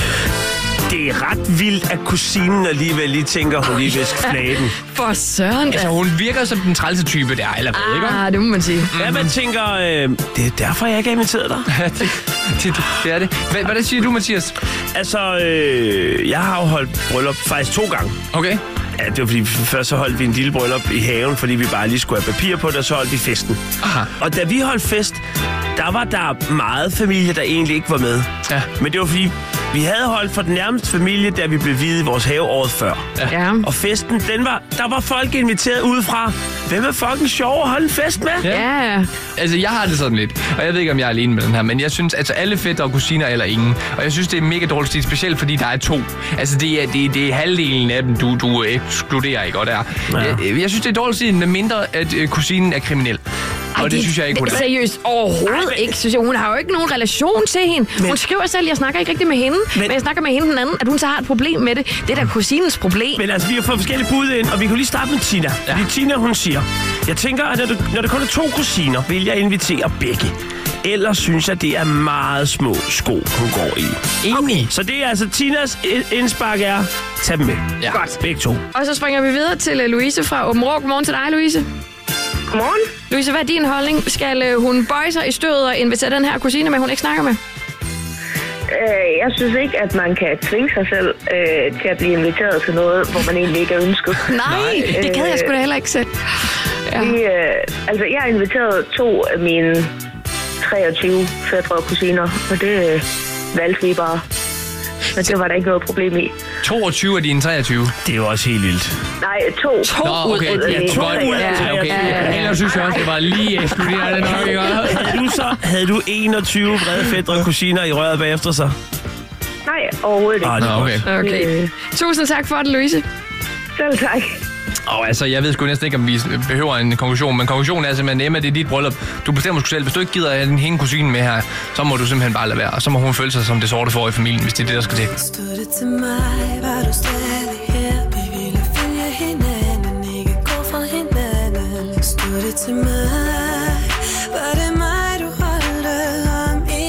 Det er ret vildt, at kusinen alligevel lige tænker, hun lige vil flage den. For søren. Altså, hun virker som den trælse type der, eller hvad, ikke? Ah, det må man sige. Ja, man tænker, øh, det er derfor, jeg ikke har inviteret dig. Ja, det, det, det er det. Hvad, hvad siger du, Mathias? Altså, øh, jeg har jo holdt bryllup faktisk to gange. Okay. Ja, det var fordi, først så holdt vi en lille bryllup i haven, fordi vi bare lige skulle have papir på det, og så holdt vi festen. Aha. Og da vi holdt fest, der var der meget familie, der egentlig ikke var med. Ja. Men det var fordi, vi havde holdt for den nærmeste familie, da vi blev viet i vores have året før. Ja. Og festen, den var, der var folk inviteret udefra. Hvem er fucking sjov at holde en fest med? Ja. ja. Altså, jeg har det sådan lidt, og jeg ved ikke, om jeg er alene med den her, men jeg synes, altså alle fætter og kusiner eller ingen. Og jeg synes, det er mega dårligt stil, specielt fordi der er to. Altså, det er, det, det er halvdelen af dem, du, du ekskluderer, ikke? Og der. Ja. Jeg, jeg synes, det er dårligt stil, med mindre, at øh, kusinen er kriminel. Ej, og det, det synes jeg ikke, hun er. Seriøst, overhovedet Ej, ikke, synes jeg. Hun har jo ikke nogen relation til hende. Men, hun skriver selv, jeg snakker ikke rigtig med hende, men, men jeg snakker med hende den anden, at hun så har et problem med det. Det er da kusinens problem. Men altså, vi har fået forskellige bud ind, og vi kan lige starte med Tina. Ja. Fordi Tina, hun siger, jeg tænker, at når, du, når der kun er to kusiner, vil jeg invitere begge. Ellers synes jeg, det er meget små sko, hun går i. Enig. Så det er altså Tinas indspark er, tag dem med. Ja. Godt. Begge to. Og så springer vi videre til Louise fra Åben Rå. Godmorgen til dig, Louise. Godmorgen. Louise, hvad er din holdning? Skal hun bøje sig i støvet og invitere den her kusine med, hun ikke snakker med? Øh, jeg synes ikke, at man kan tvinge sig selv øh, til at blive inviteret til noget, hvor man egentlig ikke er ønsket. Nej, det kan jeg sgu da heller ikke selv. Ja. Vi, øh, altså, jeg har inviteret to af mine treogtyve fædre og kusiner, og det øh, valgte vi bare. Men det var der ikke noget problem i. toogtyve af dine treogtyve? Det er jo også helt vildt. Nej, to. To Nå, okay. ud af Ja, to mine. ud af ja, okay. Ja, ja. Ellers synes jeg også, det var lige ekskluderende nok, ikke? Havde du så havde du enogtyve brede fædre og kusiner i røret bagefter sig? Nej, overhovedet ikke. Ah, Nå, okay. Okay. Øh. Tusind tak for det, Louise. Selv tak. Og altså, jeg ved sgu næsten ikke, om vi behøver en konklusion, men konklusionen er simpelthen, Emma, det er dit bryllup. Du bestemmer sgu selv. Hvis du ikke gider have din hende kusine med her, så må du simpelthen bare lade være. Og så må hun føle sig som det sorte får i familien, hvis det er det, der skal til. Stod det til mig, var du stadig her? Vi ville følge hinanden, ikke gå fra hinanden. Stod det til mig, var det mig, du holdte om i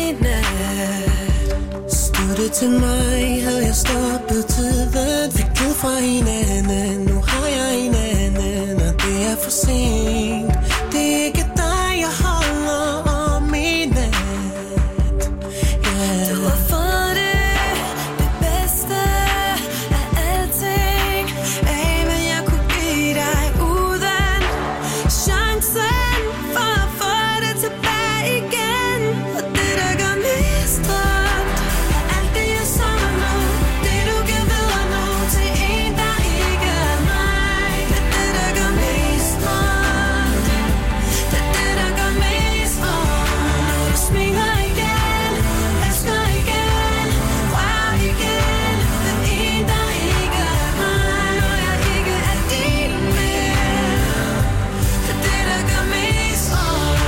nat? Stod det til mig, havde jeg stoppet tiden, fik givet fra hinanden. Nu har jeg en anden, og det er for sent. Det er ikke dig, jeg holder om i nat. Yeah. Du har fået det, det bedste af alting. Af hvad jeg kunne give dig uden chancen for at få det tilbage igen. Og det der gør mest ondt, alt det jeg savner nu, det du kan videre nu til en, der ikke er mig. Det er det der gør mest ondt, det er det der gør mest ondt. Når du smiler igen, elsker igen, rører igen, den en, der ikke er mig. Når jeg ikke er din mere, det er det der gør mest ondt.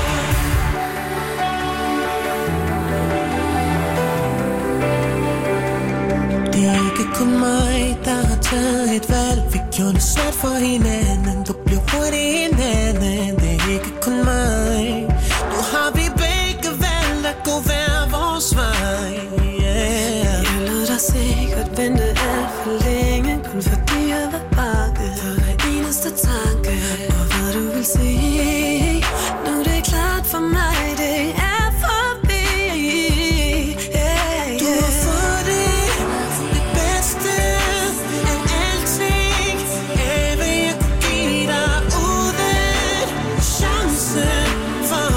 Det er ikke kun mig, der har taget et valg. Vi gjorde det svært for hinanden, du blev hurtigt hinanden. Det er ikke kun mig. Nu har vi begge valgt at gå hver vores vej. Yeah. Jeg lod dig sikkert vente alt for længe, kun fordi jeg var bange for hver eneste tanke. Og hvad du vil sige, nu er det klart for mig, det er forbi. Yeah, yeah. Du har fået det, det bedste af alting. Af hvad jeg kunne give dig uden chancen for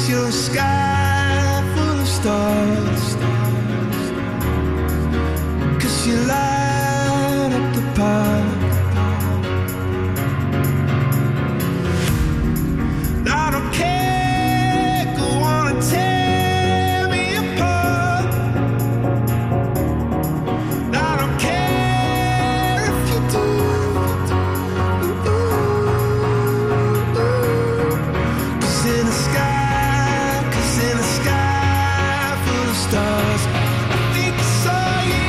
'Cause you're a sky full of stars. 'Cause you light up the park. I don't care, go on and tear me apart. I don't care if you do. Cause in the sky, cause in the sky full of stars, I think I saw you.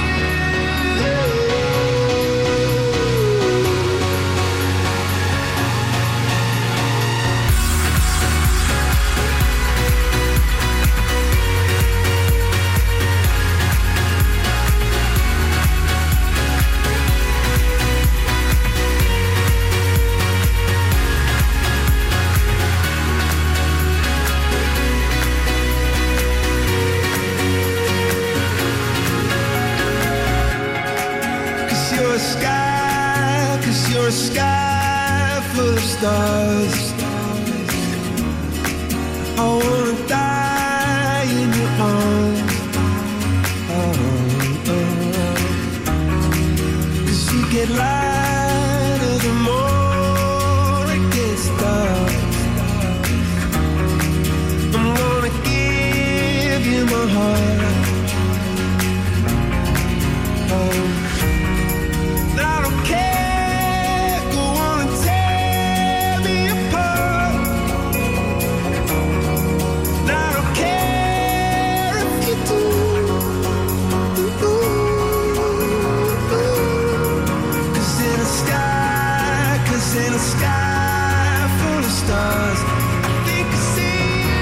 You're a sky, 'cause you're a sky full of stars. I wanna die in your arms. Oh, oh. 'Cause you get lighter the more it gets dark. I'm gonna give you my heart. Oh. I don't care, go on and tear me apart. I don't care if you do. Cause in the sky, cause in the sky full of stars, I think I see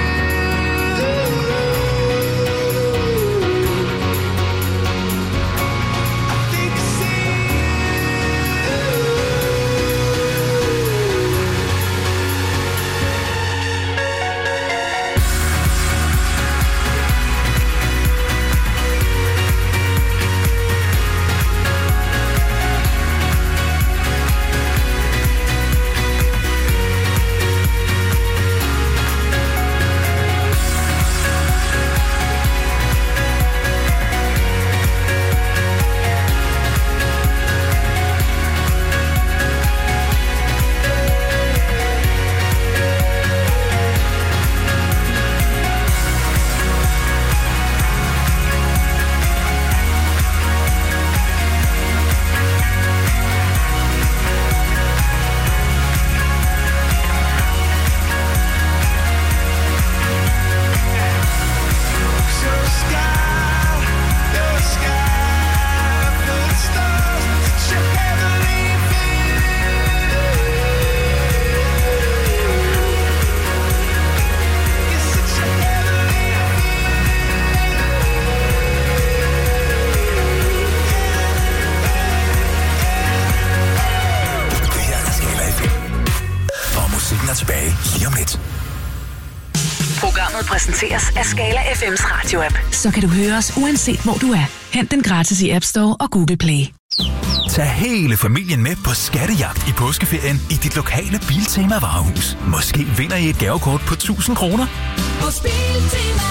præsenteres af Skala F M's radio-app. Så kan du høre os uanset hvor du er. Hent den gratis i App Store og Google Play. Tag hele familien med på skattejagt i påskeferien i dit lokale Biltema varehus. Måske vinder I et gavekort på tusind kroner. Hos Biltema.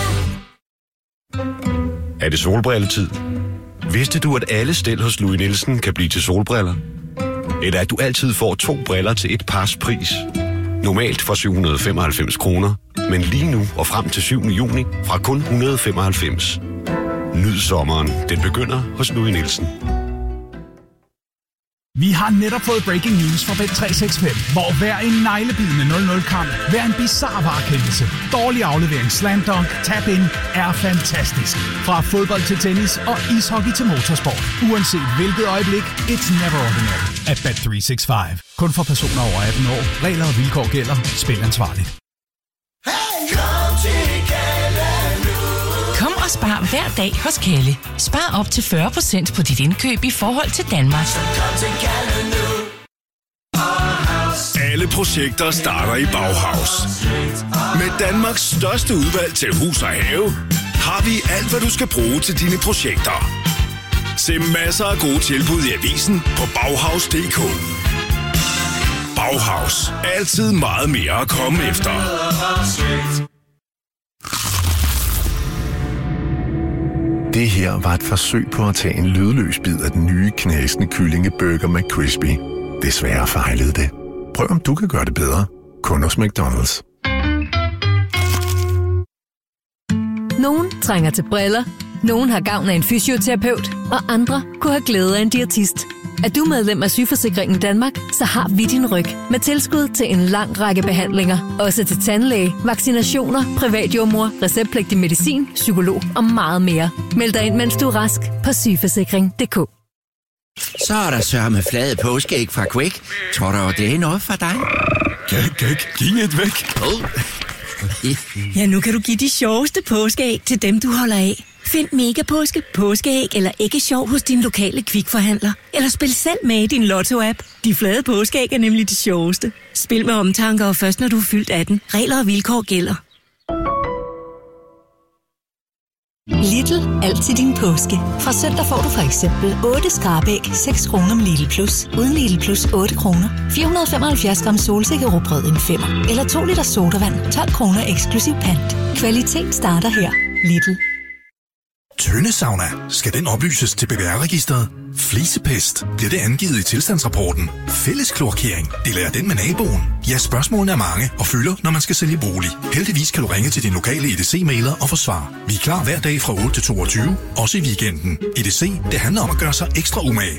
Er det solbrilletid? Vidste du, at alle stel hos Louis Nielsen kan blive til solbriller? Eller at du altid får to briller til et pars pris? Normalt for syv hundrede og femoghalvfems kroner, men lige nu og frem til syvende juni fra kun et hundrede og femoghalvfems. Nyd sommeren. Den begynder hos Louis Nielsen. Vi har netop fået breaking news fra Bet tre seks fem, hvor hver en neglebidende nul nul-kamp, hver en bizarre varekendelse, dårlig aflevering, slam dunk, tap-in er fantastisk. Fra fodbold til tennis og ishockey til motorsport. Uanset hvilket øjeblik, it's never ordinary at Bet tre seks fem. Kun for personer over atten år. Regler og vilkår gælder. Spil ansvarligt. Kom og spar hver dag hos Kalle. Spar op til fyrre procent på dit indkøb i forhold til Danmark. Alle projekter starter i Bauhaus. Med Danmarks største udvalg til hus og have, har vi alt, hvad du skal bruge til dine projekter. Se masser af gode tilbud i avisen på Bauhaus punktum d k. Bauhaus. Altid meget mere at komme efter. Det her var et forsøg på at tage en lydløs bid af den nye knasende kyllingeburger McCrispy. Desværre fejlede det. Prøv om du kan gøre det bedre. Kun hos McDonald's. Nogen trænger til briller. Nogen har gavn af en fysioterapeut. Og andre kunne have glæde af en diætist. Er du medlem af Sygeforsikringen Danmark, så har vi din ryg. Med tilskud til en lang række behandlinger. Også til tandlæge, vaccinationer, privatjordmor, receptpligtig medicin, psykolog og meget mere. Meld dig ind, mens du er rask på sygeforsikring punktum d k. Så er der sørme flade påskeæg fra Quake. Tror du, det er noget for dig? Gæk, gæk, giv et væk. Ja, nu kan du give de sjoveste påskeæg til dem, du holder af. Find Mega Påske, påskeæg eller æggesjov hos din lokale Kvikforhandler. Eller spil selv med i din Lotto-app. De flade påskeæg er nemlig de sjoveste. Spil med omtanke og først når du er fyldt atten. Regler og vilkår gælder. Lidl, alt til din påske. Fra søndag får du for eksempel otte skrabæg, seks kroner med Lidl Plus. Uden Lidl Plus otte kroner. fire hundrede og femoghalvfjerds gram solsikkerrugbrød en femmer. Eller to liter sodavand, tolv kroner eksklusiv pant. Kvalitet starter her. Lidl. Tøndesauna. Skal den oplyses til B V R-registeret? Flisepest. Bliver det angivet i tilstandsrapporten? Fælleskloakering. Deler den med naboen? Ja, spørgsmålene er mange og fylder, når man skal sælge bolig. Heldigvis kan du ringe til din lokale E D C-mailer og få svar. Vi er klar hver dag fra otte til toogtyve, også i weekenden. E D C, det handler om at gøre sig ekstra umage.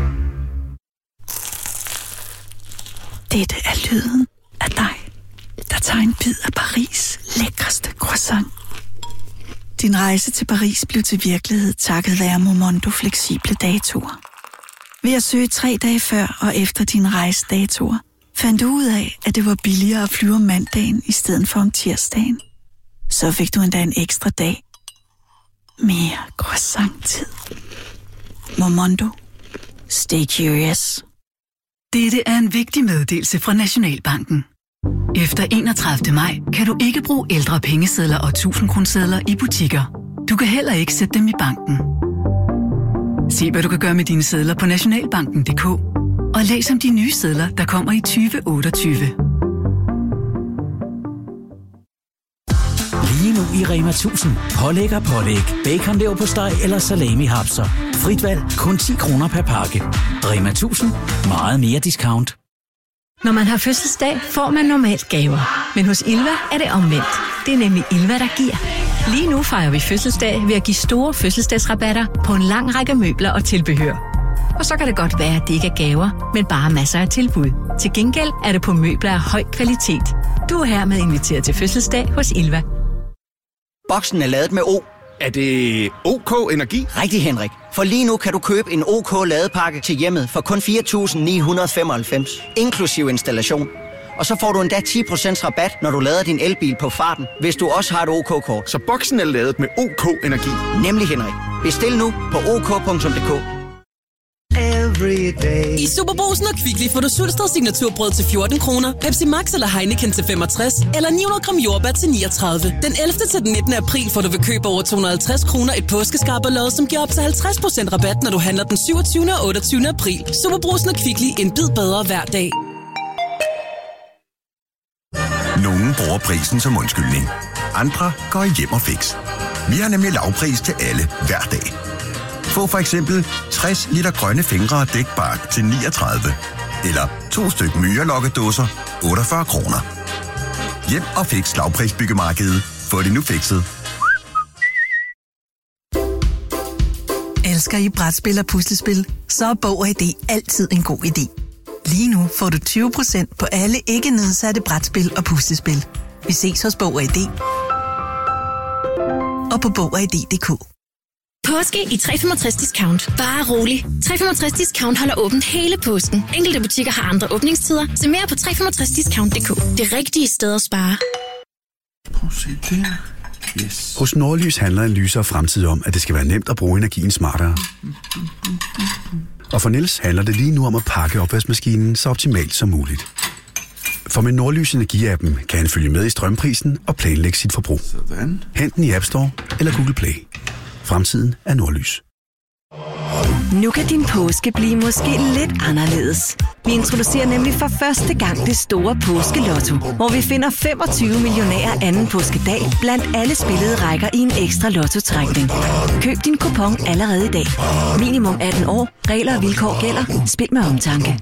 Dette er lyden af dig, der tager en bid af Paris' lækreste croissant. Din rejse til Paris blev til virkelighed takket være Momondo fleksible datoer. Ved at søge tre dage før og efter din rejsedatoer, fandt du ud af, at det var billigere at flyve om mandagen i stedet for om tirsdagen. Så fik du endda en ekstra dag. Mere croissant-tid. Momondo. Stay curious. Dette er en vigtig meddelelse fra Nationalbanken. Efter enogtredivte maj kan du ikke bruge ældre pengesedler og tusind-kronesedler i butikker. Du kan heller ikke sætte dem i banken. Se, hvad du kan gøre med dine sedler på nationalbanken punktum d k og læs om de nye sedler, der kommer i tyve otteogtyve. Lige nu i Rema tusind. Pålæg og pålæg. Bacon, leverpostej eller salami hapser. Frit valg. Kun ti kroner per pakke. Rema tusind. Meget mere discount. Når man har fødselsdag, får man normalt gaver. Men hos Ilva er det omvendt. Det er nemlig Ilva, der giver. Lige nu fejrer vi fødselsdag ved at give store fødselsdagsrabatter på en lang række møbler og tilbehør. Og så kan det godt være, at det ikke er gaver, men bare masser af tilbud. Til gengæld er det på møbler af høj kvalitet. Du er hermed inviteret til fødselsdag hos Ilva. Boksen er lavet med O. Er det OK Energi? Rigtig, Henrik. For lige nu kan du købe en OK ladepakke til hjemmet for kun fire tusind ni hundrede og femoghalvfems, inklusiv installation. Og så får du endda ti procent rabat, når du lader din elbil på farten, hvis du også har et OK-kort. Så boksen er lavet med OK Energi? Nemlig, Henrik. Bestil nu på ok punktum d k. I Superbrugsen og Kvickly får du Sulsted signaturbrød til fjorten kroner, Pepsi Max eller Heineken til femogtres, eller ni hundrede gram jordbær til niogtredive. Den ellevte til den nittende april får du ved køb over to hundrede og halvtreds kroner et påskeskarberlod, som giver op til halvtreds procent rabat, når du handler den syvogtyvende og otteogtyvende april. Superbrugsen og Kvickly, en bid bedre hver dag. Nogen bruger prisen som undskyldning. Andre går hjem og fix. Vi har nemlig lavpris til alle hver dag. Få for eksempel tres liter grønne fingre og dækbark til niogtredive. Eller to styk myrelokkedåser, otteogfyrre kroner. Hjem og fix lavprisbyggemarkedet. Få det nu fikset. Elsker I brætspil og puslespil? Så er Bog og I D altid en god idé. Lige nu får du tyve procent på alle ikke nedsatte brætspil og puslespil. Vi ses hos Bog og I D. Og på bog og i d punktum d k. Påske i tre femogtres discount. Bare rolig. tre femogtres discount holder åbent hele påsken. Enkelte butikker har andre åbningstider. Se mere på tre femogtres discount punktum d k. Det rigtige sted at spare. Prøv at se der. Yes. Hos Nordlys handler en lysere fremtid om, at det skal være nemt at bruge energien smartere. Og for Niels handler det lige nu om at pakke opvaskemaskinen så optimalt som muligt. For med Nordlys Energi-appen kan han følge med i strømprisen og planlægge sit forbrug. Sådan. Hent den i App Store eller Google Play. Fremtiden er Nordlys. Nu kan din påske blive måske lidt anderledes. Vi introducerer nemlig for første gang det store påskelotto, hvor vi finder femogtyve millionærer anden påskedag blandt alle spillede rækker i en ekstra lottotrækning. Køb din kupon allerede i dag. Minimum atten år. Regler og vilkår gælder. Spil med omtanke.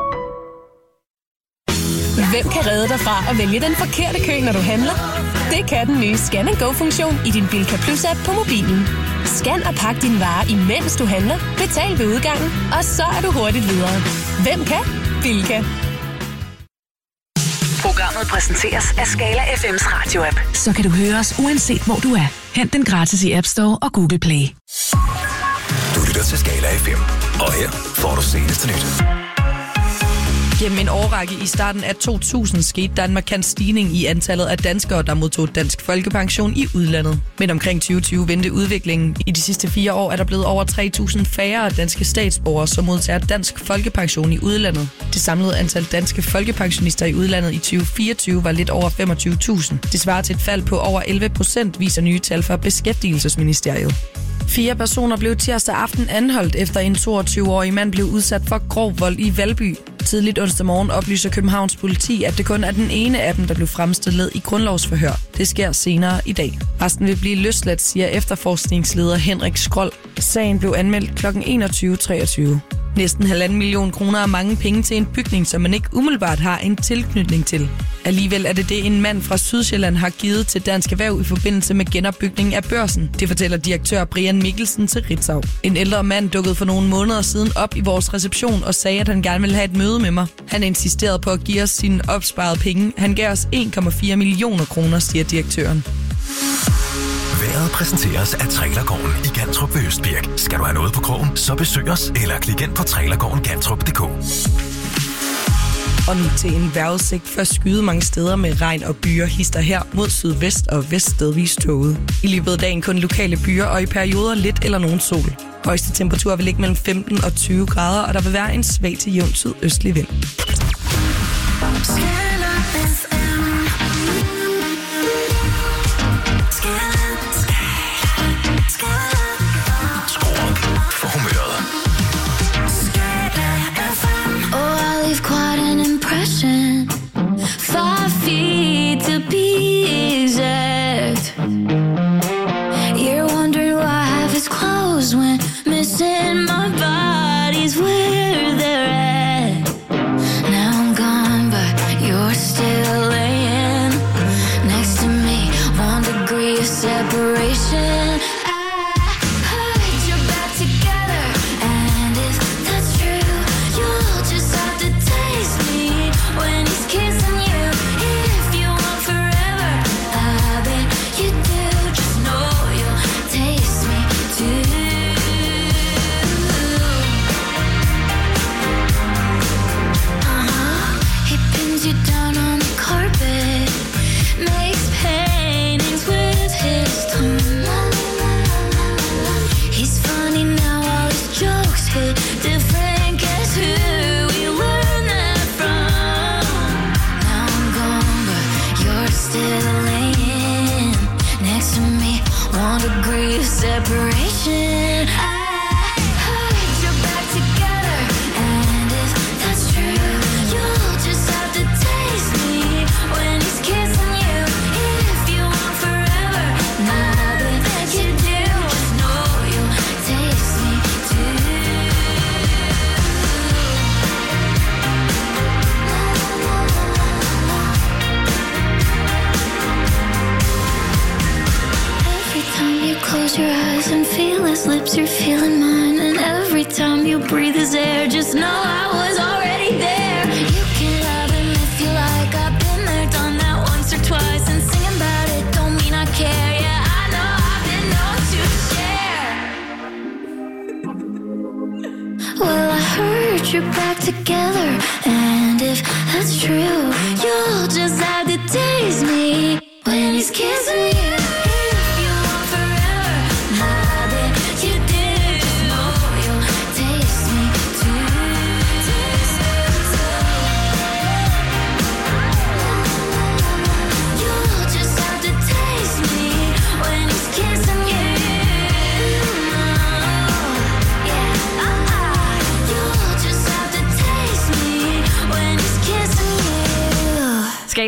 Hvem kan redde dig fra at vælge den forkerte kø, når du handler? Det kan den nye Scan and Go-funktion i din Bilka Plus-app på mobilen. Scan og pak dine varer, imens du handler. Betal ved udgangen, og så er du hurtigt videre. Hvem kan? Bilka. Programmet præsenteres af Skala F M's radio-app. Så kan du høre os uanset hvor du er. Hent den gratis i App Store og Google Play. Du lytter til Skala F M, og her får du seneste nyt. Gennem en årrække i starten af to tusind skete der en markant stigning i antallet af danskere, der modtog dansk folkepension i udlandet. Men omkring tyve tyve vendte udviklingen. I de sidste fire år er der blevet over tre tusind færre danske statsborgere, som modtager dansk folkepension i udlandet. Det samlede antal danske folkepensionister i udlandet i tyve fireogtyve var lidt over femogtyve tusind. Det svarer til et fald på over elleve procent, viser nye tal fra Beskæftigelsesministeriet. Fire personer blev tirsdag aften anholdt, efter en toogtyve-årig mand blev udsat for grov vold i Valby. Tidligt onsdag morgen oplyser Københavns politi, at det kun er den ene af dem, der blev fremstillet i grundlovsforhør. Det sker senere i dag. Resten vil blive løsladt, siger efterforskningsleder Henrik Skrold. Sagen blev anmeldt klokken enogtyve treogtyve. Næsten halvanden million kroner er mange penge til en bygning, som man ikke umiddelbart har en tilknytning til. Alligevel er det det, en mand fra Sydsjælland har givet til Dansk Erhverv i forbindelse med genopbygningen af Børsen. Det fortæller direktør Brian Mikkelsen til Ritzau. En ældre mand dukkede for nogle måneder siden op i vores reception og sagde, at han gerne ville have et møde med mig. Han insisterede på at give os sine opsparede penge. Han gav os en komma fire millioner kroner, siger direktøren. Været præsenteres af Trailergården i Gantrup ved Østbirk. Skal du have noget på krogen, så besøg os eller klik ind på trailergården gantrup punktum d k. Og nu til en vejrudsigt for skyde mange steder med regn og byer hister her mod sydvest og vest stedvis tåget. I løbet af dagen kun lokale byer og i perioder lidt eller nogen sol. Højeste temperatur vil ligge mellem femten og tyve grader, og der vil være en svag til jævn sydøstlig vind. Five feet to be exact. You're wondering why half is closed when missing my body's where they're at. Now I'm gone, but you're still laying next to me. One degree of separation. Separation. I heard you're back together, and if that's true, you'll just have to taste me when he's kissing you. If you want forever, now that you do, just know you'll taste me too. Every time you close your eyes and feel his lips, you're feeling mine. And every time you breathe his air, just know I was already there. You can love him if you like. I've been there, done that once or twice. And singing about it don't mean I care. Yeah, I know I've been known to share. Well, I heard you're back together, and if that's true, you'll just have to taste me when he's kissing you.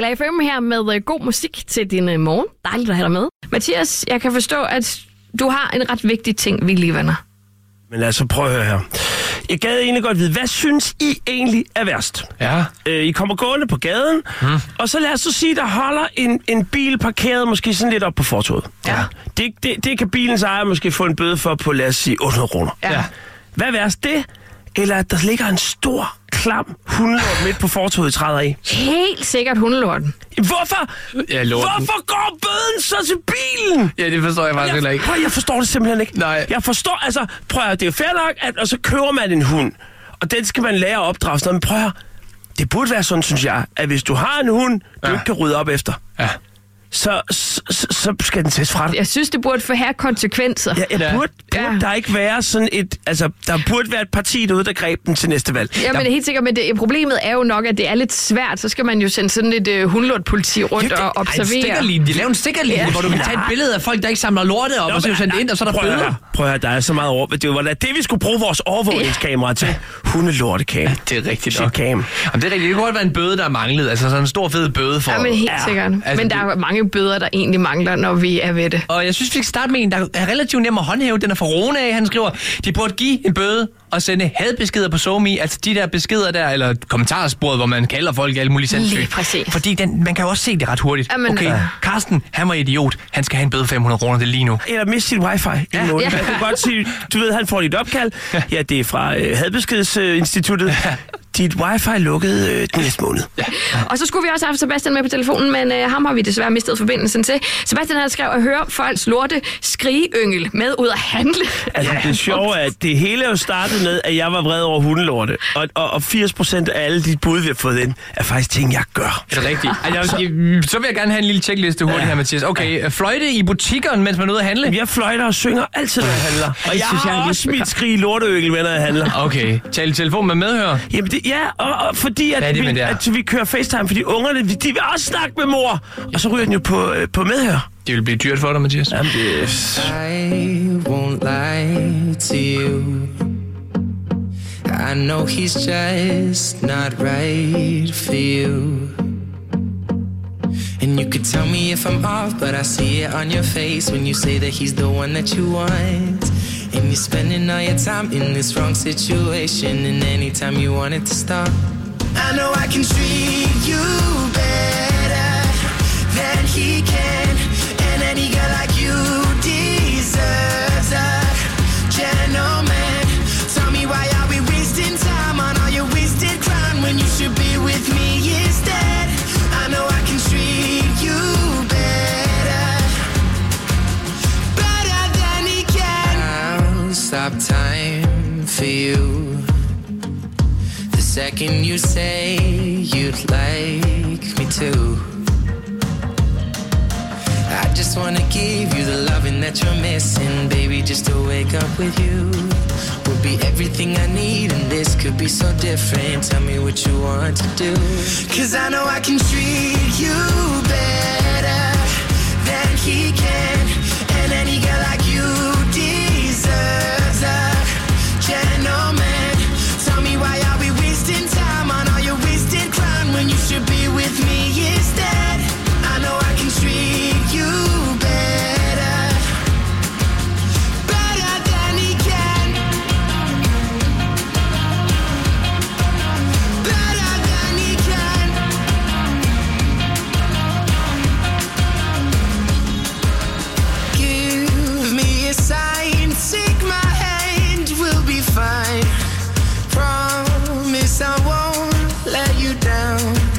Taler F M her med god musik til din morgen. Dejligt at have dig med. Mathias, jeg kan forstå, at du har en ret vigtig ting, vi lige vender. Men altså, prøv at høre her. Jeg gad egentlig godt vide, hvad synes I egentlig er værst? Ja. Øh, I kommer gående på gaden, hmm. og så lad os så sige, der holder en, en bil parkeret måske sådan lidt op på fortovet. Ja. Det, det, det kan bilens ejer måske få en bøde for på, lad os sige, otte hundrede kroner. Ja. Hvad er værst, det? Eller at der ligger en stor, klam hundelort midt på fortovet, I træder i? Helt sikkert hundelorten. Hvorfor? Ja, lorten. Hvorfor går bøden så til bilen? Ja, det forstår jeg faktisk heller ikke. Prøv, jeg forstår det simpelthen ikke. Nej. Jeg forstår, altså, prøv at, det er fair nok, at, og så køber man en hund, og den skal man lære at opdrage sådan noget, men prøv at, det burde være sådan, synes jeg, at hvis du har en hund, du ja. ikke kan rydde op efter. Ja. Så, så, så skal den tages fra dig. Jeg synes, det burde få her konsekvenser. Ja, jeg burde, burde ja. der ikke være sådan et... Altså, der burde være et parti derude, der greb den til næste valg. Ja, men det er helt sikkert, men det, problemet er jo nok, at det er lidt svært. Så skal man jo sende sådan et uh, hundlort-politi rundt ja, det, og observere. Ej, stikkerlinje. De laver en stikkerlinje, ja. hvor du kan tage et billede af folk, der ikke samler lortet op, Nå, og så sende det ind, og så er der prøv bøder. Prøv at høre, der er så meget over. Det var det, vi skulle bruge vores overvågningskamera til. Hundelortekam. Ja, det er rigtigt nok. Cam. Jamen, det er rigtigt. Det kunne godt være en bøde, der er manglet. Altså sådan en stor fed bøde for... Ja, men helt ja. sikkert. Altså, men der er mange bøder, der egentlig mangler, når vi er ved det. Og jeg synes, vi skal starte med en, der er relativt nem at håndhæve. Den er fra Rune af. Han skriver, de burde give en bøde og sende hadbeskeder på SoMe. Altså de der beskeder der, eller kommentarsporet, hvor man kalder folk alt muligt sindssygt. Lige præcis. Fordi den, man kan jo også se det ret hurtigt. Jamen, okay, ja. Karsten, han var idiot. Han skal have en bøde fem hundrede kroner, det lige nu. Eller miste sit wifi. Ja. Ja. Jeg kan godt sige, du ved, han får dit opkald. Ja, ja det er fra øh, hadbeskedsinstituttet. Ja. Dit wifi lukkede øh, den næste måned. Ja. Ja. Og så skulle vi også have Sebastian med på telefonen, men øh, ham har vi desværre mistet forbindelsen til. Sebastian har skrevet at høre folks lorte skrigeyngel med ud at handle. Altså ja. Det sjove er, at det hele jo startede med, at jeg var vred over hundelorte. Og, og, og firs procent af alle de bud, vi har fået ind, er faktisk ting, jeg gør. Er det rigtigt? Altså, jeg, så vil jeg gerne have en lille checkliste hurtigt ja. her, Mathias. Okay, ja. fløjte i butikkerne, mens man er ude at handle? Jeg fløjter og synger altid, når jeg handler. Og jeg synes, har jeg også mit skrig lorteyngel, når jeg handler. Okay, tal telefon med medhør. Jamen det, ja, og, og fordi at vi, at vi kører FaceTime, fordi ungerne, de vil også snakke med mor. Og så ryger den jo på, øh, på medhør. Det vil blive dyrt for dig, Mathias. Jamen, det... I won't lie to you. I know he's just not right for you. And you could tell me if I'm off, but I see it on your face when you say that he's the one that you want. And you're spending all your time in this wrong situation, and anytime you want it to stop, I know I can treat you better than he can. And any girl like you deserves a gentleman. Tell me, why are we wasting time on all your wasted crime when you should be with me instead? I know I can treat you better, better than he can. I'll stop time for you the second you say you'd like me to. I just wanna give you the loving that you're missing, baby. Just to wake up with you would be everything I need, and this could be so different. Tell me what you want to do, 'cause I know I can treat you better than he can. And any girl like you deserves a gentleman. Tell me, why are we wasting time on all your wasted crime when you should be with me instead? I know I can treat you better, better than he can, better than he can. Give me a sign, take my hand, we'll be fine. Promise I won't let you down.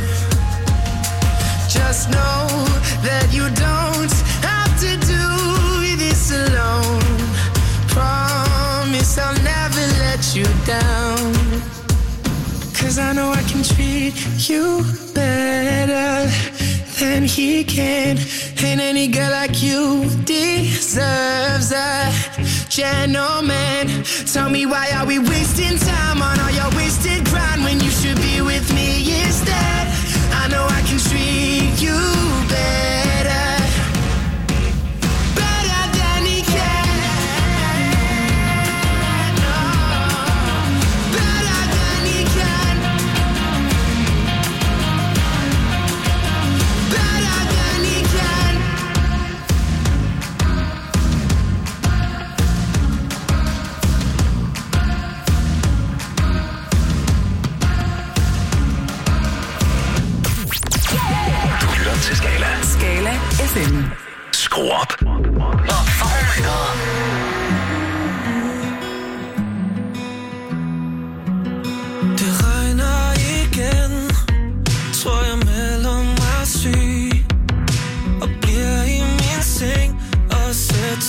Just know that you don't have to do this alone. Promise I'll never let you down, 'cause I know I can treat you better than he can. And any girl like you deserves a gentleman. Tell me, why are we wasting time on all your wasted grind when you should be with me instead? I know I can treat you better, better than he can. Oh, better than he can.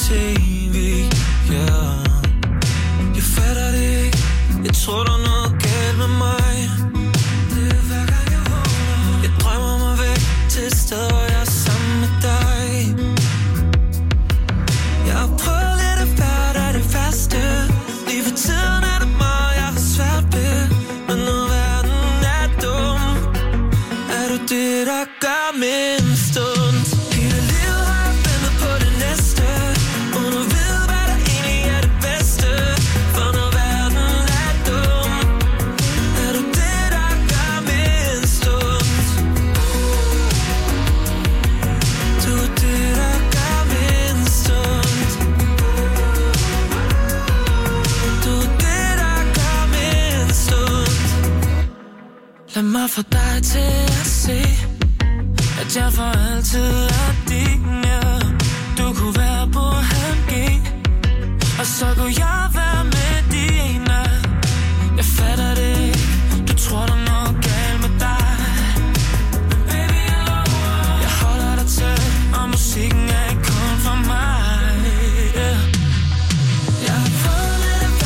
tv, yeah. Jeg fatter det ikke, jeg tror der er noget galt med mig. Det er hver gang jeg vågner. Jeg drømmer mig væk til et sted, hvor jeg er sammen med dig. Jeg har prøvet lidt at være der det værste. Lige for tiden er det meget, jeg har svært ved. Men når verden er dum, er du det, der gør min stund. Hele livet har jeg ventet på det næste, uden at vide, hvad der egentlig er det bedste. For når verden er dum, er du det, der gør min stund. Du er det, der gør min stund. Du er det, der gør min stund. Lad mig få dig til at se, at jeg for altid er din, ja. Du kunne være